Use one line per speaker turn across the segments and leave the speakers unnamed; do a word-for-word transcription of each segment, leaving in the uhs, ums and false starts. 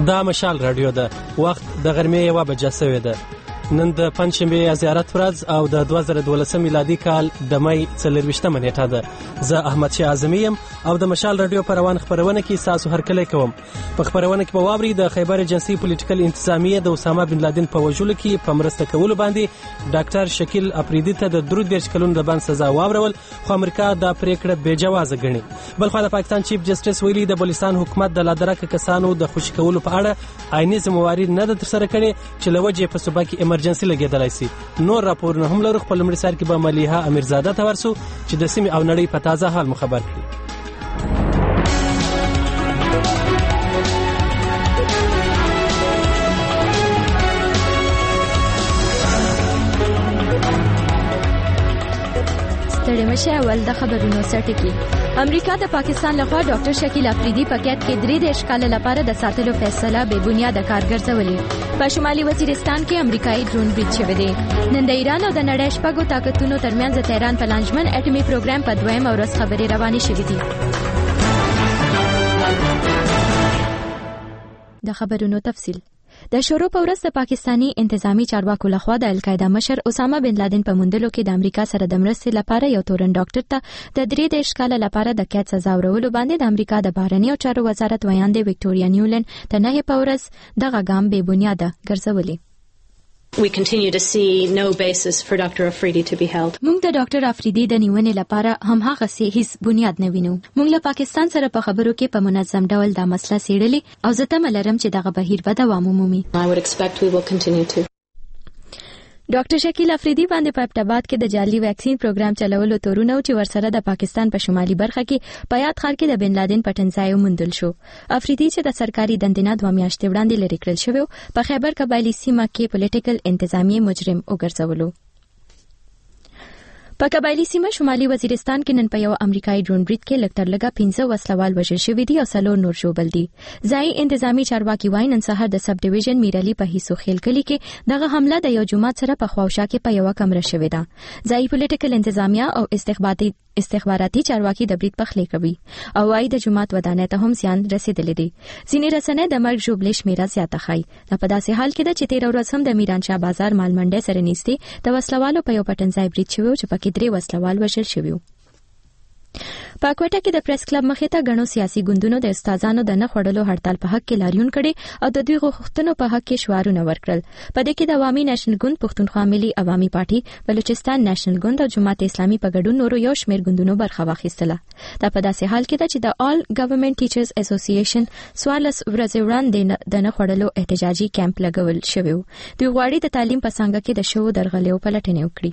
دا مشال رادیو ده. وخت د غرمې یوه بجه سوې ده. نن د پنجشنبې زیارت ورځ او د دوه زره دولسم میلادي کال د می څلرویشتمه نیټه ده. زه احمد شاه اعظمي یم او د مشال رادیو په روان خپرونه کې ستاسو هرکلی کوم. په خپرونه کې به واورئ د خیبر ایجنسي پولیټیکل انتظامیې د اسامه بن لادن په وژلو کې په مرسته کولو باندې ډاکټر شکیل افریدي ته د درود دېرش کلونو د بند سزا واورول، خو امریکا دا پریکړه بې جوازه ګڼي. بلخوا د پاکستان چیف جسټس ویلي د بلوچستان حکومت د لادرکه کسانو د خوشي کولو په اړه عیني ذمہواري نه ده ترسره کړې چې له وجې په صوبه کې امرجنسي لګېدلی سي. نور راپورونه هم لرو. خپل لومړي سر کې به ملیحه امیرزاده ته ورسو چې د سیمې او نړۍ په تازه حال مو خبر کړي.
ستړي مشه اول د خبرونو سرټکی. امریکا د پاکستان لخوا ډاکټر شکیل افریدي په قید کې درې دیرش کاله لپاره د ساتلو فیصله بې بنیاده کار ګرځولې. په شمالي وزیرستان کې امریکایي ډرون برید شوی دی. نن د ایران او د نړۍ شپږو طاقتونو ترمنځ د تهران په لانجمن اټومي پروګرام په دویمه ورځ خبرې روانې شوې دي. د خبرونو تفصیل. د شروع په ورځ د پاکستانی انتظامی چارواکو لخوا د القاعده مشر اسامه بن لادن په موندلو کې د امریکا سره د مرستې لپاره یو تورن ډاکټر ته د درې دیرش کاله لپاره د قید سزا ورکولو باندې د امریکا د بهرنیو چارو وزارت ویاندې وکټوریا نیولند د نهه په ورځ دغه ګام بې بنیاده ګرځولې.
We continue to see no basis for Doctor Afridi to be held.
موږ د ډاکټر افریدي د نیونې لپاره هم هغه سي هیڅ بنیاد نه وینو. موږ له پاکستان سره په خبرو کې په منظم ډول دا مسله څېړلې او زه تمه لرم چې دغه بهیر به دوام ومومي.
I would expect we will continue to.
ډاکټر شکیل افریدي باندې په ابټاباد کې د جعلي ویکسین پروګرام چلولو تورونه چې ورسره د پاکستان په شمالي برخه کې په یاد ښار کې د بن لادن پټنځای وموندل شو. افریدي چې د سرکاري دندې نه دوه میاشتې وړاندې لرې کړل شوی په خیبر قبایلي سیمه کې پولیټیکل انتظامیې مجرم وګرځولو. په قبایلي سیمه شمالي وزیرستان کې نن په یو امریکایي ډرون برید کې لږ تر لږه پنځه وسلوال وژل شوي دي او څلور نور ژوبل دي. ځایي انتظامی چارواکي وایي نن سهار د سب ډیویژن میرالي په هیڅو خیل کلي کې دغه حمله د یو جومات سره په خواوشا کې په یوه کمره شوې ده. ځایي پولیټیکل انتظامیه او استخباراتي استخباراتي چارواکي د برید پخلی کوي او وايي د جومات ودانۍ ته هم زیان رسیدلی دی. ځینې رسنۍ د مرګ ژوبلې شمیره زیاته ښایي. دا په داسې حال کې ده چې تېره ورځ هم د میرانشاه بازار مال منډۍ سره نږدې د وسلوالو په یو پټنځای برید شوی چې پکې درې وسلوال وژل شوي وو. په کوټه کې د پریس کلب مخې ته غنو سیاسي ګوندونو د استادانو د نه خړلو هړتال په حق کې لاریون کړي او د دوی غوښتنو په حق کې شعارونه ورکړل. په دې کې د عوامي نېشنل ګوند، پښتونخوا ملي عوامي پارټي، بلوچستان نېشنل ګوند او جماعت اسلامي په ګډون نورو یو شمېر ګوندونو برخه واخیستله. دا په داسې حال کې ده چې د آل ګورنمنت ټیچرز اسوسییشن څوارلس ورځې وړاندې د نه خړلو احتجاجي کیمپ لګول شوی و. دوی غواړي د تعلیم په څانګه کې د شوو درغلیو پلټنې وکړي.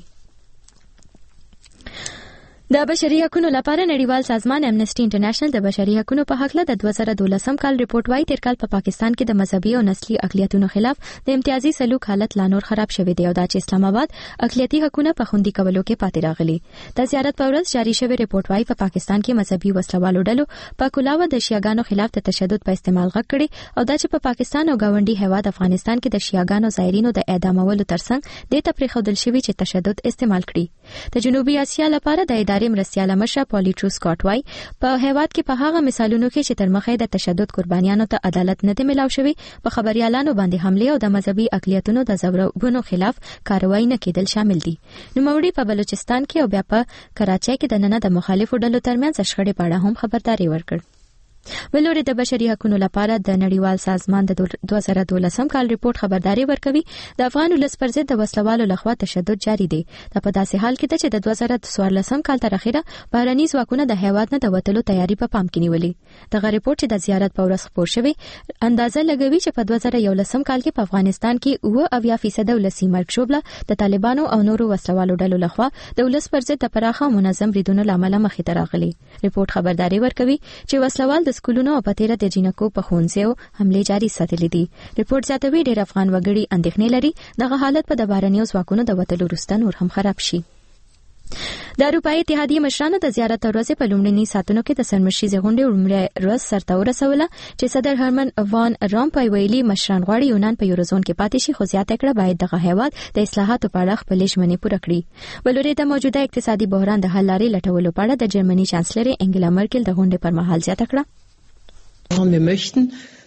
د بشري حقوقو لپاره نړیوال سازمان امنیسټي انټرنیشنل د بشري حقوقو په حق له د دوه زره دولسم کال ریپورت وايي تیر کال په پاکستان کې د مذهبي او نسلي اقلیتونو خلاف د امتیازي سلوک حالت لا نور خراب شوی دی او دا چې اسلام آباد اقلیتي حقوقونه په خوندي کولو کې پاتې راغلي. د زیارت په ورځ جاری شوی ریپورت وايي په پاکستان کې مذهبي وسلوالو ډلو په کولاوه د شیعاګانو خلاف د تشدد په استعمال غږ کړي او دا چې په پاکستان او گاونډي هیواد افغانستان کې د شیعاګانو زایرینو د اعدامولو ترڅنګ د ته پرېښودل شوی چې تشدد استعمال کړي. د جنوبي اسیا لپاره د ادارې مرستیاله مشر پالیټرو سکاټ وای په هیواد کې په هغه مثالونو کې چې تر مخه د تشدد قربانیانو ته عدالت نه دی ملاو شوی په خبريالانو باندې حمله او د مذهبي اقلیتونو د ځورونو خلاف کاروایی نه کېدل شامل دي. نوموړي په بلوچستان کې او بیا په کراچۍ کې د نن د مخالفو ډلو ترمنځ شخړې په اړه هم خبرداري ورکړه. ولوري د بشري حقوقو لپاره د نړیوال سازمان د دوه زره دولسم کال ریپورت خبرداري ورکوي د افغان ولس پر ضد د وسلوالو لخوا تشدد جاری دی. دا په داسې حال کې ده چې د دوه زره څوارلسم کال تر اخره بهرني ځواکونه د هیواد نه د وټلو تیاری په پام کې نیولې. دغه ریپورت چې د زیارت په ورځ خپور شوی اندازه لګوي چې په دوه زره یولسم کال کې په افغانستان کې اوه اویا فیصد ولسی مرګ شوبله د طالبانو او نورو وسلوالو ډلو لخوا د ولس پر ضد د پراخه منظم بریدونو لامل مخې ته راغلي. ریپورت خبرداري ورکوي چې وسلوال د سکولونو او په تیره د جنکو په ښوونځیو حملې جاري ساتلې دي. ریپورت زیاتوي ډېر افغان وګړي اندېښنې لري دغه حالت په د بهرنیو ځواکونو د وتلو وروسته نور هم خراب شي. د اروپایي اتحادیې مشرانو د زیارت ورځې په لومړني ساعتونو کې د سرمشریزې غونډې لومړۍ ورځ سرته ورسوله چې صدر هرمن وان رومپوی ویلي مشران غواړي یونان په یوروزون کې پاتې شي خو زیاته کړه باید دغه هیواد د اصلاحاتو په اړه خپلې ژمنې پوره کړي. بلوري د موجوده اقتصادي بحران د حل لارې لټولو په اړه د جرمني چانسلر انګلا مرکل د غونډې پر مهال زیاته کړه.
Wir möchten,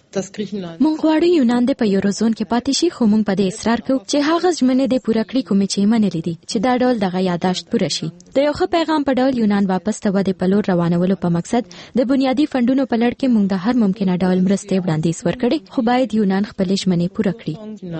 مونږ غواړو یونان د په یوروزون کې پاتې شي، خو مونږ په دې اصرار کوو چې هغه ژمنې د پوره کړې کومې چې منلې دي چې دا ډول دغه یاداشت پوره شي. د یو ښه پیغام په ډول یونان واپس ته ودې په لور روانولو په مقصد د بنیادی فنډونو په لړ کې مونږ د هر ممکنه ډول مرستې وړاندیز ورکړي، خو باید یونان خپلې ژمنې پوره کړي.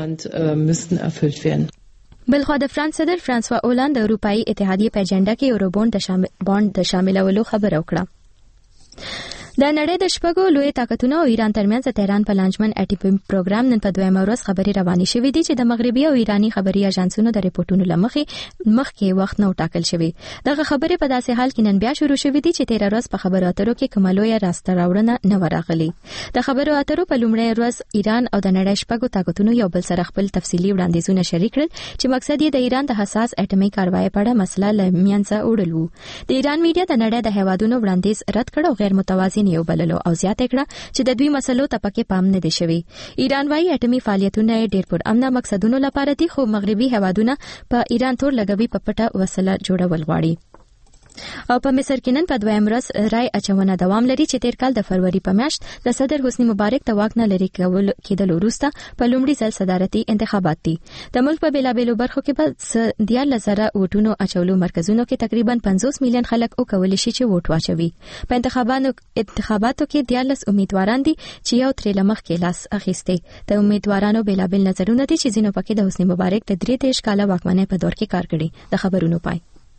بلخوا د فرانس صدر فرانسوا اولند د اروپאי اتحادیې په اجنډا کې یورو بوند د شامل بوند د شاملولو خبره وکړه. د نړۍ د شپږو لوی طاقتونو او ایران ترمنځ د تهران په لانجمن اټومي پروګرام نن په دویمه ورځ خبري روانې شوې دي چې د مغربي او ایرانی خبري اژانسونو د ریپورتونو لمخې مخکې وخت نو ټاکل شوی. دغه خبرې په داسې حال کې نن بیا شروع شوې دي چې تیر ورځ په خبرو اترو کې کوملوی راسته راوړنه نه ورغلي. د خبرو اترو په لومړۍ ورځ ایران او د نړۍ شپږو طاقتونو یو بل سره خپل تفصیلي وړاندیزونه شریک کړل چې مقصد یې د ایران د حساس اټومي کاروای په اړه مسله لمنځه وړل وو. د ایران میډیا د نړۍ د هیوادونو وړاندیز رد کړ او غیر متوازن یو بللو او زیاته کړه چې د دوی مسلو ته پکې پام نه دی شوی. ایران وايي اټومي فعالیتونه ډېر پر امنه مقصدونو لپاره دي، خو مغربي هیوادونه په ایران تور لګوي په پټه وسله جوړول غواړي. او په مصر کې نن په دویم ورځ رای اچونه دوام لري چې تیر کال د فروری په میاشت د صدر حسنی مبارک د واک نه لري کېدل وروسته په لومړي ځل صدارتي انتخابات دي. د ملک په بیلابېلو برخو کې په دیارلس زره ووټونو اچولو مرکزونو کې تقریبا پنځوس میلیون خلک وکولی شي چې ووټ واچوي. په انتخاباتو انتخاباتو کې دیارلس امیدواران دي چې یو تر لمخ کې لاس اخیسته. د امیدوارانو بیلابېل نظرونه دي چې ځینو پکې د حسنی مبارک د درې دیش کاله واکمنۍ په دور کې کار کړی. د خبرونو پای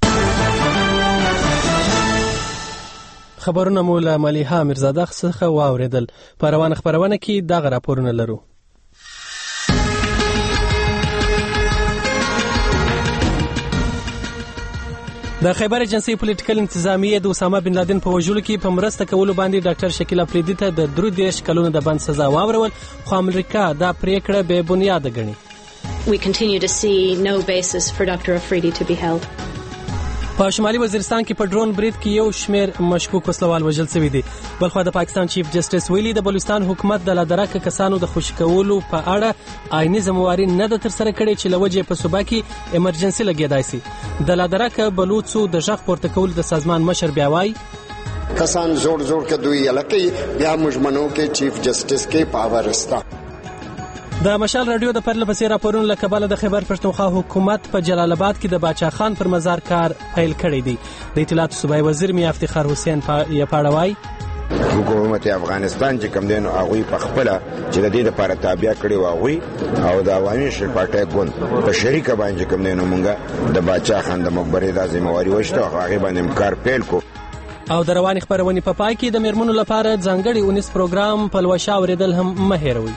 خبرونه مو له ملیحه میرزاده څخه واوریدل. په روانه خبرونه کې دغه راپورونه لرو. د خیبر ایجنسی پولیټیکل انتظامیه د اسامه بن لادن په وژلو کې په مرسته کولو باندې ډاکټر شکیل افریدي ته د درې دیش کلونو د بند سزا واورول، خو امریکا دا پریکړه بې بنیاده ګڼي.
We continue to see no basis for Doctor Afridi to be held.
په شمالي وزیرستان کې په ډرون برید کې یو شمېر مشکوک وسلوال وژل شوي دي. بلخوا د پاکستان چیف جسټس ویلي د بلوچستان حکومت د لادرکه کسانو د خوشي کولو په اړه آئینی ذمہواری نه د تر سره کړې چې لوجه په صوبه کې ایمرجنسي لګیدای شي. د لادرکه بلوچو د ژغ پورته کول د سازمان مشر بیا وایي
کسان زور زور کې دوی لکه بیا مجمنو کې چیف جسټس کې پاور استا.
د مشال رادیو د پرله پسې راپورونو له کبله د خیبر پښتونخوا حکومت په جلال آباد کې د باچا خان پر مزار کار پیل کړی دی. د اطلاعاتو صوبایي وزیر میا افتخار حسین پاړوای
حکومت افغانستان چې کوم دین هغه په خپل چې د دې لپاره تابع کړی و هغه او د عوامي شرکتای ګوند په شریکه باندې کوم دین مونږه د باچا خان د مقبره د ذمہواری وشته هغه باندې کار پیل کو.
او د رواني خبرونې په پای کې د میرمنو لپاره ځانګړي اونیس پروګرام په لوشا اوریدل هم مهیروي.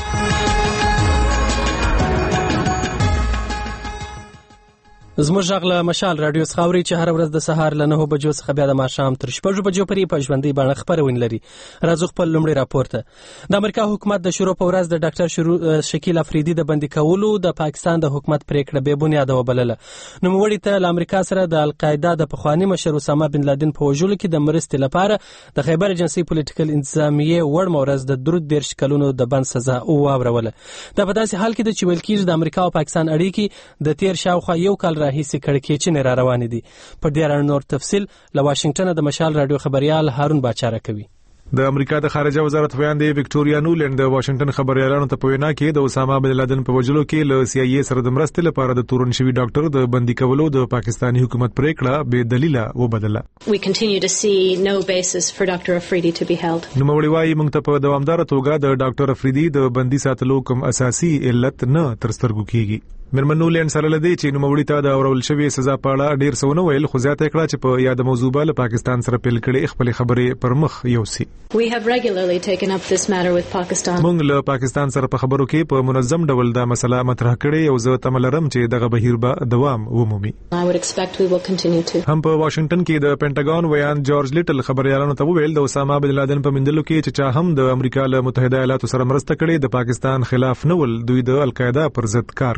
زموږ غږ له مشال رادیو څخه اوري چې هر ورځ د سهار له نهو بجو څخه بیا د ماښام تر شپږو بجو پورې په ژوندۍ بڼه خبرونه لري. راځو خپل لومړی راپور ته. د امریکا حکومت د شروع په ورځ د ډاکټر شکیل افریدي د بندي کولو د پاکستان د حکومت پریکړه بې بنیاده وبلله. نوموړي ته له امریکا سره د القاعده د پخوانی مشر اسامه بن لادن په وژلو کې د مرستې لپاره د خیبر ایجنسی پولیټیکل انتظامیه وړ مورز د درود دیرش کلونو د بند سزا واوروله. دا په داسې حال کې د چې ویل کېږي د امریکا او پاکستان اړیکې د تیر شاوخوا یو کال راهیسې کړکېچنې را روانې دي. په دې اړه نور تفصیل له واشنگټن د مشال رادیو خبريال هارون باچاره کوي.
د امریکا د خارجه وزارت بیان دی وکټوریا نولند د واشنگټن خبريالانو ته په وینا کې د اسامه بن لادن په وژلو کې له سی آی ای سره د مرستې لپاره د تورن شوی ډاکټر د بندي کولو د پاکستاني حکومت پریکړه بې دلیله وبدله.
We continue to see no basis for Doctor Afridi to be held.
نو مولوی وايي موږ ته په دوامدار توګه د ډاکټر افریدي د بندي ساتلو کوم اساسي علت نه تر سترګو کیږي. میرمن نولند سره لدی چې نوموړي ته د اورول شوی سزا په اړه ډیر څونه ویل، خو زیاته کړه چې په یاد موضوع باندې پاکستان سره پیل کړي خپل خبرې پر مخ یوسي.
We have regularly taken up this matter with Pakistan.
موږ له پاکستان سره په خبرو کې په منظم ډول دا مسله مطرح کړې او زه تمه لرم چې دغه بهیر به دوام ومومي.
I would expect we will continue to.
هم په واشنگټن کې د پینټاګون ویان جورج لیټل خبريالانو ته ویل د اسامه بن لادن په مندلو کې چې چا هم د امریکا له متحده ایالاتو سره مرسته کړې د پاکستان خلاف نه ول، دوی د القاعده پر ضد کار کوي.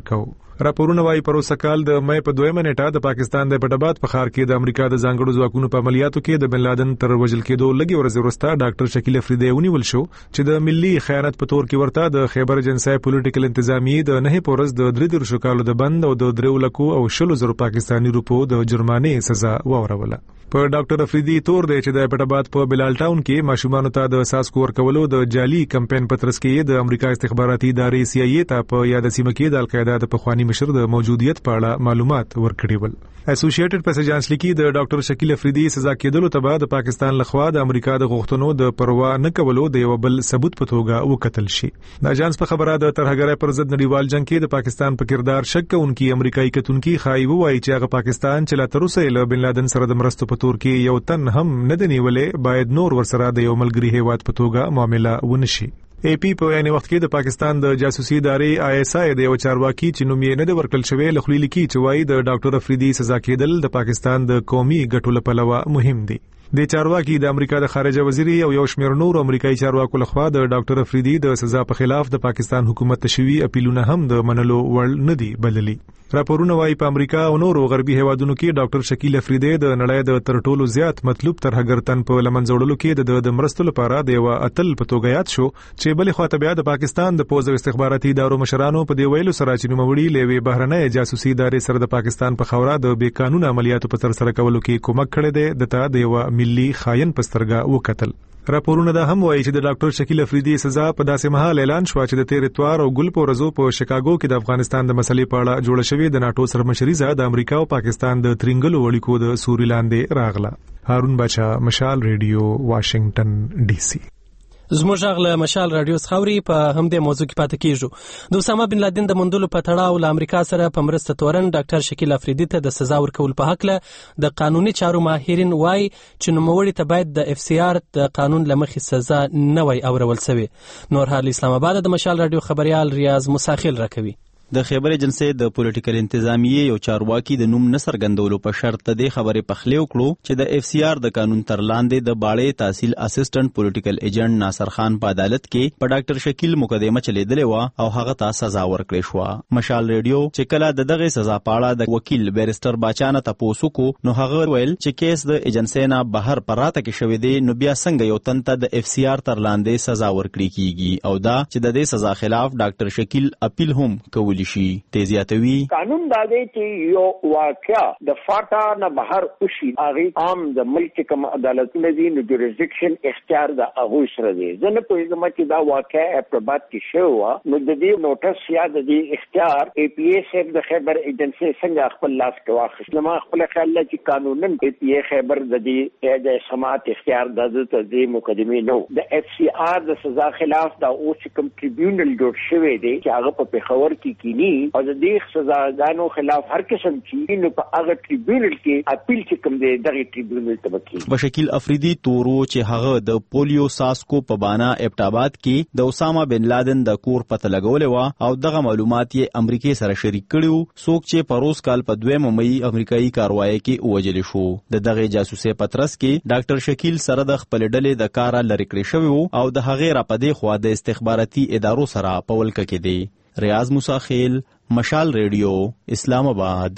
راپورونه وايي پروسه کال د مې په دویمه نیټه د پاکستان د پټاباد په ښار کې د امریکا د ځانګړو ځواکونو په عملیاتو کې د بن لادن تر وژل کېدو لږ ورځې وروسته ډاکټر شکیل افریدی ونیول شو چې د ملي خیانت په تور کې ورته د خیبر ایجنسی پولیټیکل انتظامیې د نه پورز د درې درشو کالو د بند او د درو لکو او شلو زرو پاکستاني روپو د جرمانې سزا واوروله. په ډاکټر افریدی تور دی چې د پټاباد په بلال ټاون کې ماشومانو ته د ساسکو ورکولو د جعلي کمپاین پترس کې د امریکا استخباراتي ادارې سی آی ای ته په یاد سیمه کې د القاعده د پخوانی مشر د موجودیت په اړه معلومات ورکړي ول. اسوسییټډ پریس ایجنس لیکي د ډاکټر شکیل افریدی سزا کېدلو ته بعد پاکستان لخوا د امریکا د غوښتنو د پروا نه کولو د یو بل ثبوت په توګه وکتل شي. د اجنس په خبره د ترهګرۍ پر ضد نړیوال جنگ کې د پاکستان په کردار شک کوونکی امریکایي کتونکي خای وایي چې هغه پاکستان چې لا تر اوسه له بن لادن سره د مرستو په تور کې یو تن هم نه دی نیولې باید نور ورسره د یو ملګری هیواد په توګه معامله ونشي. ای پی په یعنی وخت کې د پاکستان د جاسوسي ادارې آی اس آی د یو چارواکي چې نوم یې نه دی ورکړل شوی لخوا لیکي چې وایي د ډاکټر افریدی سزا کېدل د پاکستان د قومي ګټو لپاره مهم دي. د چارواکي د امریکا د خارجه وزیر او یو شمېر نور امریکایي چارواکو لخوا د ډاکټر افریدی د سزا په خلاف د پاکستان حکومت تشوي اپیلونه هم د منلو وړ نه دي بللي. راپورونه وايي په امریکا او نورو غربي هیوادونو کې ډاکټر شکیل افریدی د نړۍ د تر ټولو زیات مطلوب ترهګرتن په لمنځوړلو کې د مرستو لپاره د یو اتل په توګه یاد شو چې بلې خواته بیا د پاکستان د پوز او استخباراتي ادارو مشرانو په دی ویلو سره چې نوموړي لوي بهرنۍ جاسوسي ادارې سره د پاکستان په خوره د بې قانون عملیاتو په تر سره کولو کې کومک کړی دی د تا د یو ملي خاين پسترګه وکتل. راپورونه دا هم وایي چې د ډاکټر شکیل افریدی سزا په داسې مهال اعلان شو چې د تیر اتوار او ګل پورزو په شیکاګو کې د افغانستان د مسلې په اړه جوړ شوی د ناتو سرمشریزه د امریکا او پاکستان د ترنګلو وړیکو د سوري لاندې راغله. هارون بچا، مشال ریډیو، واشنگټن ډي سي.
زموږ غله مشال رادیو خوري په همدې موضوع کې پاتې کیږو. د اسامه بن لادن د مندلو په تړاو له امریکا سره په مرسته تورن ډاکټر شکیل افریدی ته د سزا ورکول په حق له د قانوني چارو ماهرین وای چې نوموړي ته باید د اف سی آر د قانون لمخې سزا نه وای اورول شوی. نور حال اسلام آباد د مشال رادیو خبريال ریاض مساخیل راکوي.
د خیبر ایجنسی د پولیټیکل انتظامیې یو چارواکي د نوم نصر ګندولو په شرط د خبرې پخلی وکړو چې د اف سی آر د قانون تر لاندې د باړې تحصیل اسسټنټ پولیټیکل ایجنټ ناصر خان په عدالت کې په ډاکټر شکیل مقدمه چلیدلې و او هغه ته سزا ورکړې شو. مشال ریډیو چې کله د دغه سزا پاړه د وکیل بیرستر باچانه تاسو کو نو هغه ویل چې کیس د ایجنسی نه بهر پراته کې شوې دی نو بیا څنګه یو تن ته د اف سی آر تر لاندې سزا ورکړي کیږي او دا چې د دې سزا خلاف ډاکټر شکیل اپیل هم کولی شي. تیزیاتوي
قانون دا دی چې یو واقعا د فاټا نه بهر وشي هغه عام د ملک کوم عدالتونه دي نو جوریسډکشن اختیار د هغه سره دی. زه نه پوهیږم چې دا واقعا اپروبات کې شو نو د دې نوټس یا د دې اختیار ای پی ایس اف د خیبر ایجنسی څنګه خپل لاس کې واخیست. نو ما خپل خیال لري چې قانونن ای پی ای خیبر د دې د سماعت اختیار د دې مقدمه نو د اف سی آر د سزا خلاف دا اوس کوم ټریبیونل جوړ شوی دی چې هغه په پیښور کې کینی او د دې سزاګانو خلاف هر قسم چې نو په هغه ټریبیونل کې اپیل چې کوم دی دغه ټریبیونل ته وکړي.
بشکیل افریدی تورو چې هغه د پولیو ساسکو په بانا ابټاباد کې د اسامه بن لادن د کور پته لګولې و او دغه معلومات یې امریکای سره شریک کړیو. څوک چې پروس کال په دویم مې امریکایي کاروایی کې وجل شو. د دغه جاسوسي پترس کې ډاکټر شکیل سره د خپل ډلې د کارا لری کړی شوی او د هغه را پدې خو د استخباراتي ادارو سره په ولکه کې دی. ریاض مساخیل، مشال ریډیو، اسلام آباد.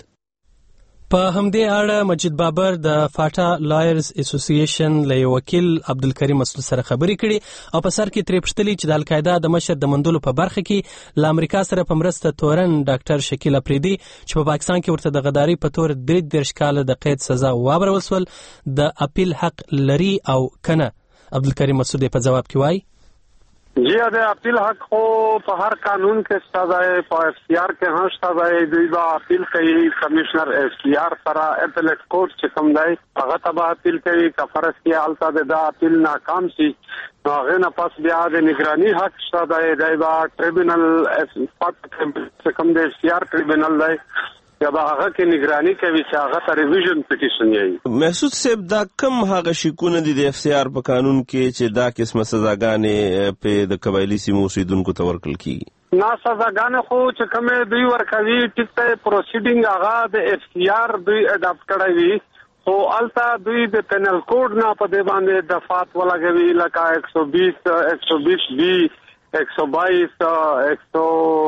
په همدې اړه مجید بابر د فاټا لایرز اسوسییشن له وکیل عبدالکریم مسعود سره خبرې کړي او په سر کې ترې پوښتلي چې د القاعده د مشر د مندلو په برخه کې له امریکا سره په مرسته تورن ډاکټر شکیل افریدی چې په پاکستان کې ورته د غداري په تور درې دېرش کاله د قید سزا واورول شول د اپیل حق لري او کنه. عبدالکریم مسعود په جواب کې وایي
جی د اپیل حق خو په هر قانون کې شته دی، په اف سی آر کې هم شته دی. دوی به اپیل کوي کمشنر اف سی آر سره اپیلیټ کورټ چې کوم دی هغه ته به اپیل کوي. که فرض کې هلته د دا اپیل ناکام شي نو هغې نه پس بیا د نگراني حق شته دی. دی به ټریبیونل چې کوم د اف سی آر ټریبیونل دی یا به هغه کې نگراني کوي چې هغه ته ریویژن پټیشن یې.
محسود صاحب دا کم هغه شکونه دي د اف سی آر په قانون کې چې دا قسمه سزاګانې په د قبایلي سیمو اوسیدونکو ته ورکړل کیږي؟
نه سزاګانې خو چې کومې دوی ورکوي ټیک ته پروسیډینګ هغه د اف سی آر دوی اډاپټ کړی وي خو هلته دوی د پینل کوډ نه په دې باندې دفعات ولګوي لکه ایک سو بیس ایک سو بیس بی ایک سو بایس ایک سو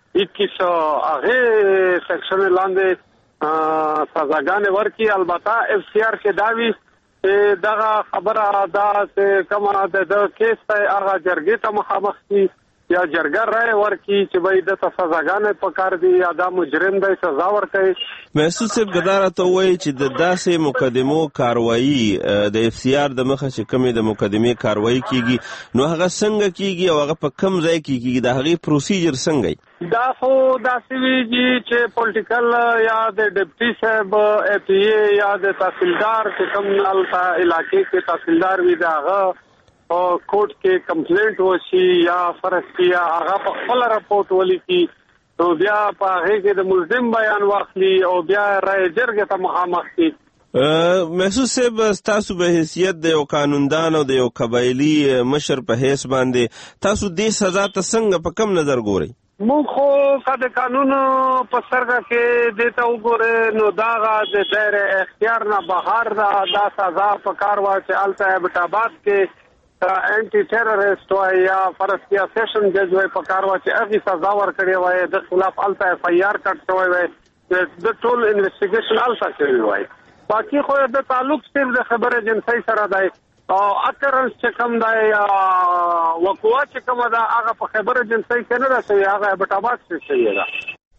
اکیس هغه سیکشن لاندې سزاګانې ورکړي. البته اف سی آر کې دا وي دغه خبره دا چې کومه د کیس ته هغه جرګې ته مخامخ شي یا جرګه رائے ورکړي چې به د سزاګانې په کار دي یا دا مجرم دی سزا ورکړي.
محسوس صاحب ګداره ته وایي چې د داسې مقدمو کاروایی د اف سی آر د مخه چې کومې د مقدمې کاروایی کیږي نو هغه څنګه کیږي او هغه په کوم ځای کې کیږي د هغې پروسیجر څنګه
دا خو داسې ویږي چې پولیټیکل یا د ډیپټي صاحب ای پی ای یا د تحصیلدار چې کوم هلته علاقې کې تحصیلدار وي د هغه او کوټ کې کمپلینټ وشي یا فرض کیا هغه په خپل راپورټ ولیکي نو بیا په هغه کې د ملزم بیان واخلي او بیا رائے جرګې ته مخامخ شي.
محسوس صاحب تاسو به حیثیت د یو قانوندان او د یو قبایلي مشر په حیث باندې تاسو دې سزا ته څنګه په کوم نظر ګورئ؟
موږ خو که د قانون په سترګه کې دې ته وګورئ نو دا هغه د دایره اختیار نه بهر ده. دا سزا په کار وه چې هلته ابټاباد کې اینٹی ٹیررسٹ وای یا فرض کیا سیشن جج وای په کار وای چې هغه سزا ورکړي وای د خلاف الته اف آی آر کټ شوی وای د ټول انویسټیګیشن الته شوی وای. باقي خو د تعلق صرف د خبر ایجنسی سره دی او اکرنس چې کوم دی یا وقوع چې کوم دا هغه په خبر ایجنسی کې نه راځي هغه ابټاباد څخه شي دا.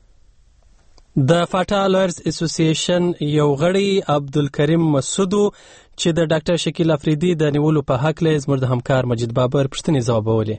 د فاټا لایرز اسوسییشن یو غړي عبدالکریم مسعودو چې د ډاکټر شکیل افریدي د نیولو په حق له زموږ د همکار مجید بابر پوښتنې ځوابولې.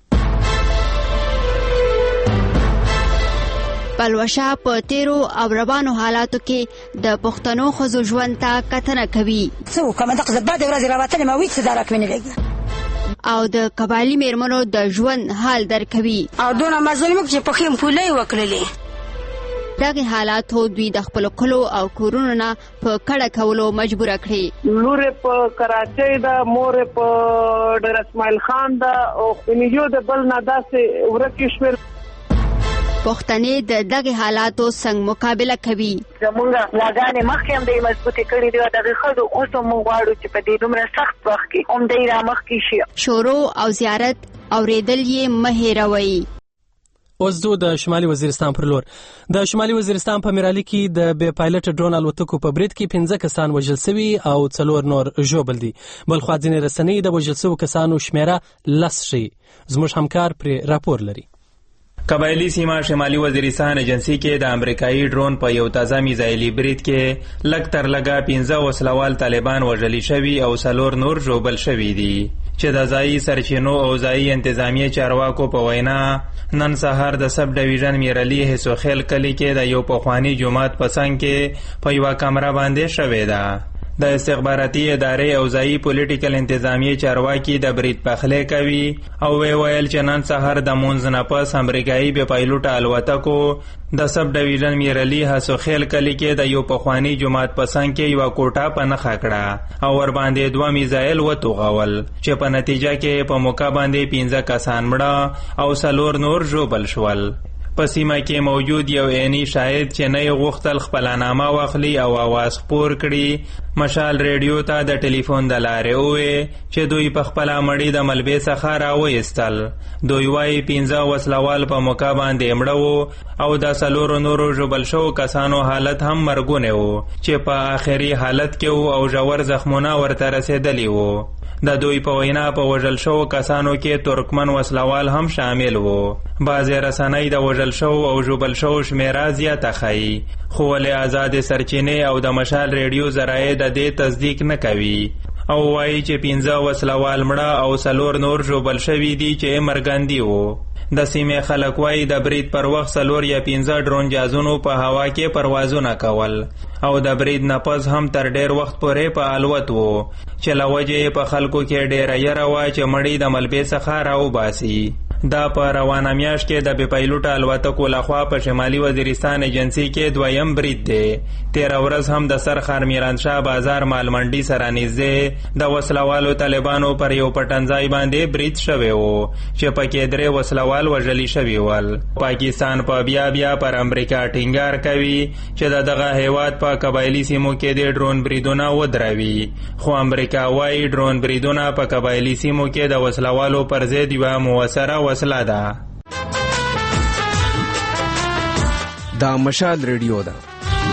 پلوشه په تیرو او روانو حالاتو کې د پښتنو ښځو ژوند ته کتنه کوي.
څه وکړم دغه زباده ورځې راوتلې ما ویڅ څه درک مې نه لګي
او د قبایلي میرمنو د ژوند حال درکوي
او دونه مظلوم چې په خیم پولې وکړلې.
دغه حالاتو دوی د خپل کلو او کورونو نه په کډه کولو مجبور کړي.
لور په کراچۍ دا مور په ډیر اسماعیل خان دا او خنیجو د بل نه داسې ورکې شول.
پښتنې د دغه حالاتو څنګه مقابله کوي؟
زمونږ لاګانې مخکې هم د مضبوطې کړي دي دغه ښځو اوس هم موږ غواړو چې په دې دومره سخت وخت کې هم دی را مخکې شي.
شروع او زیارت اورېدل یې مه هېروئ.
اوس ځو د شمالي وزیرستان پر لور. د شمالي وزیرستان په میرالي کې د بې پایلټ ډرون الوتکو په برید کې پنځه کسان وژل شوي او څلور نور ژوبل دي. بلخوا ځینې رسنۍ د وژل شوو کسانو شمیره لس ښیي. زموږ همکار پرې راپور لري.
قبایلی سیمه شمالي وزیرستان ایجنسی کې د امریکایي ډرون په یو تازه میزایلي برید کې لږ تر لږه پنځه وسلوال طالبان وژلي شوي او څلور نور ژوبل شوي دي چې د ځایي سرچینو او ځایي انتظامیې چارواکو په وینا نن سهار د سب ډیویژن میرالي حسوخیل کلي کې د یو پخواني جومات په څنګ کې په یوه کمره باندې شوې ده. د استخباراتي ادارې او ځایي پولیټیکل انتظامیې چارواکي د برید پخلی کوي او وی ویل چې نن سهار د مونځ نه پس امریکایي بې پایلوټه الوتکو د سب ډیویژن میرالي حسوخیل کلي کې د یو پخواني جومات په څنګ کې یوه کوټه په نښه کړه او ورباندې دوه میزایل وتوغول چې په نتیجه کې په موقع باندې پنځه کسان مړه او څلور نور ژوبل شول. په سیمه کې موجود یو عیني شاهد چې نه یې غوښتل خپلنامه واخلي او اواز خپور کړي مشال ریډیو ته د ټلیفون د لارې وویل چې دوی په خپله مړي د ملبې څخه راویستل. دوی وایي پنځه وسلوال په موقع باندې مړه وو او د څلورو نورو ژوبل شوو کسانو حالت هم مرګونی وو چې په آخري حالت کې وو او ژور زخمونه ورته رسېدلي وو. د دوی په وینا په وژل شوو کسانو کې ترکمن وسلوال هم شامل وو. بعضې رسنۍ د وژل شوو او ژوبل شوو شمیره زیاته ښیي خو ولې آزادې سرچینې او د مشال ریډیو ذرایع د دې تصدیق نه کوي او وایي چې پنځه وسلوال مړه او څلور نور ژوبل شوي دي چې مرګندي وو. د سیمې خلک وایي د برید پر وخت څلور یا پنځه ډرون جهازونو په هوا کې پروازونه کول او د برید نه پس هم تر ډیر وخت پورې په الوت وو چې له وجې یې په خلکو کې ډیره یره وه چې مړي د ملبې څخه راوباسي. دا په روانه میاشت کې د بې پایلوټه الوتکو لخوا په شمالي وزیرستان ایجنسي کې دویم برید دی. تیره ورځ هم د سرخار میرانشاه بازار مالمنډي سره نږدې د وسلوالو طالبانو پر یو پټنځای باندې برید شوی و چې پکې درې وسلوال وژلي شوي ول. پاکستان په بیا بیا پر امریکا ټینګار کوي چې د دغه هیواد په قبایلي سیمو کې د ډرون بریدونه ودروي خو امریکا وایي ډرون بریدونه په قبایلي سیمو کې د وسلوالو پر ضد یوه موثره وسله ده.
دا مشال ریډیو ده.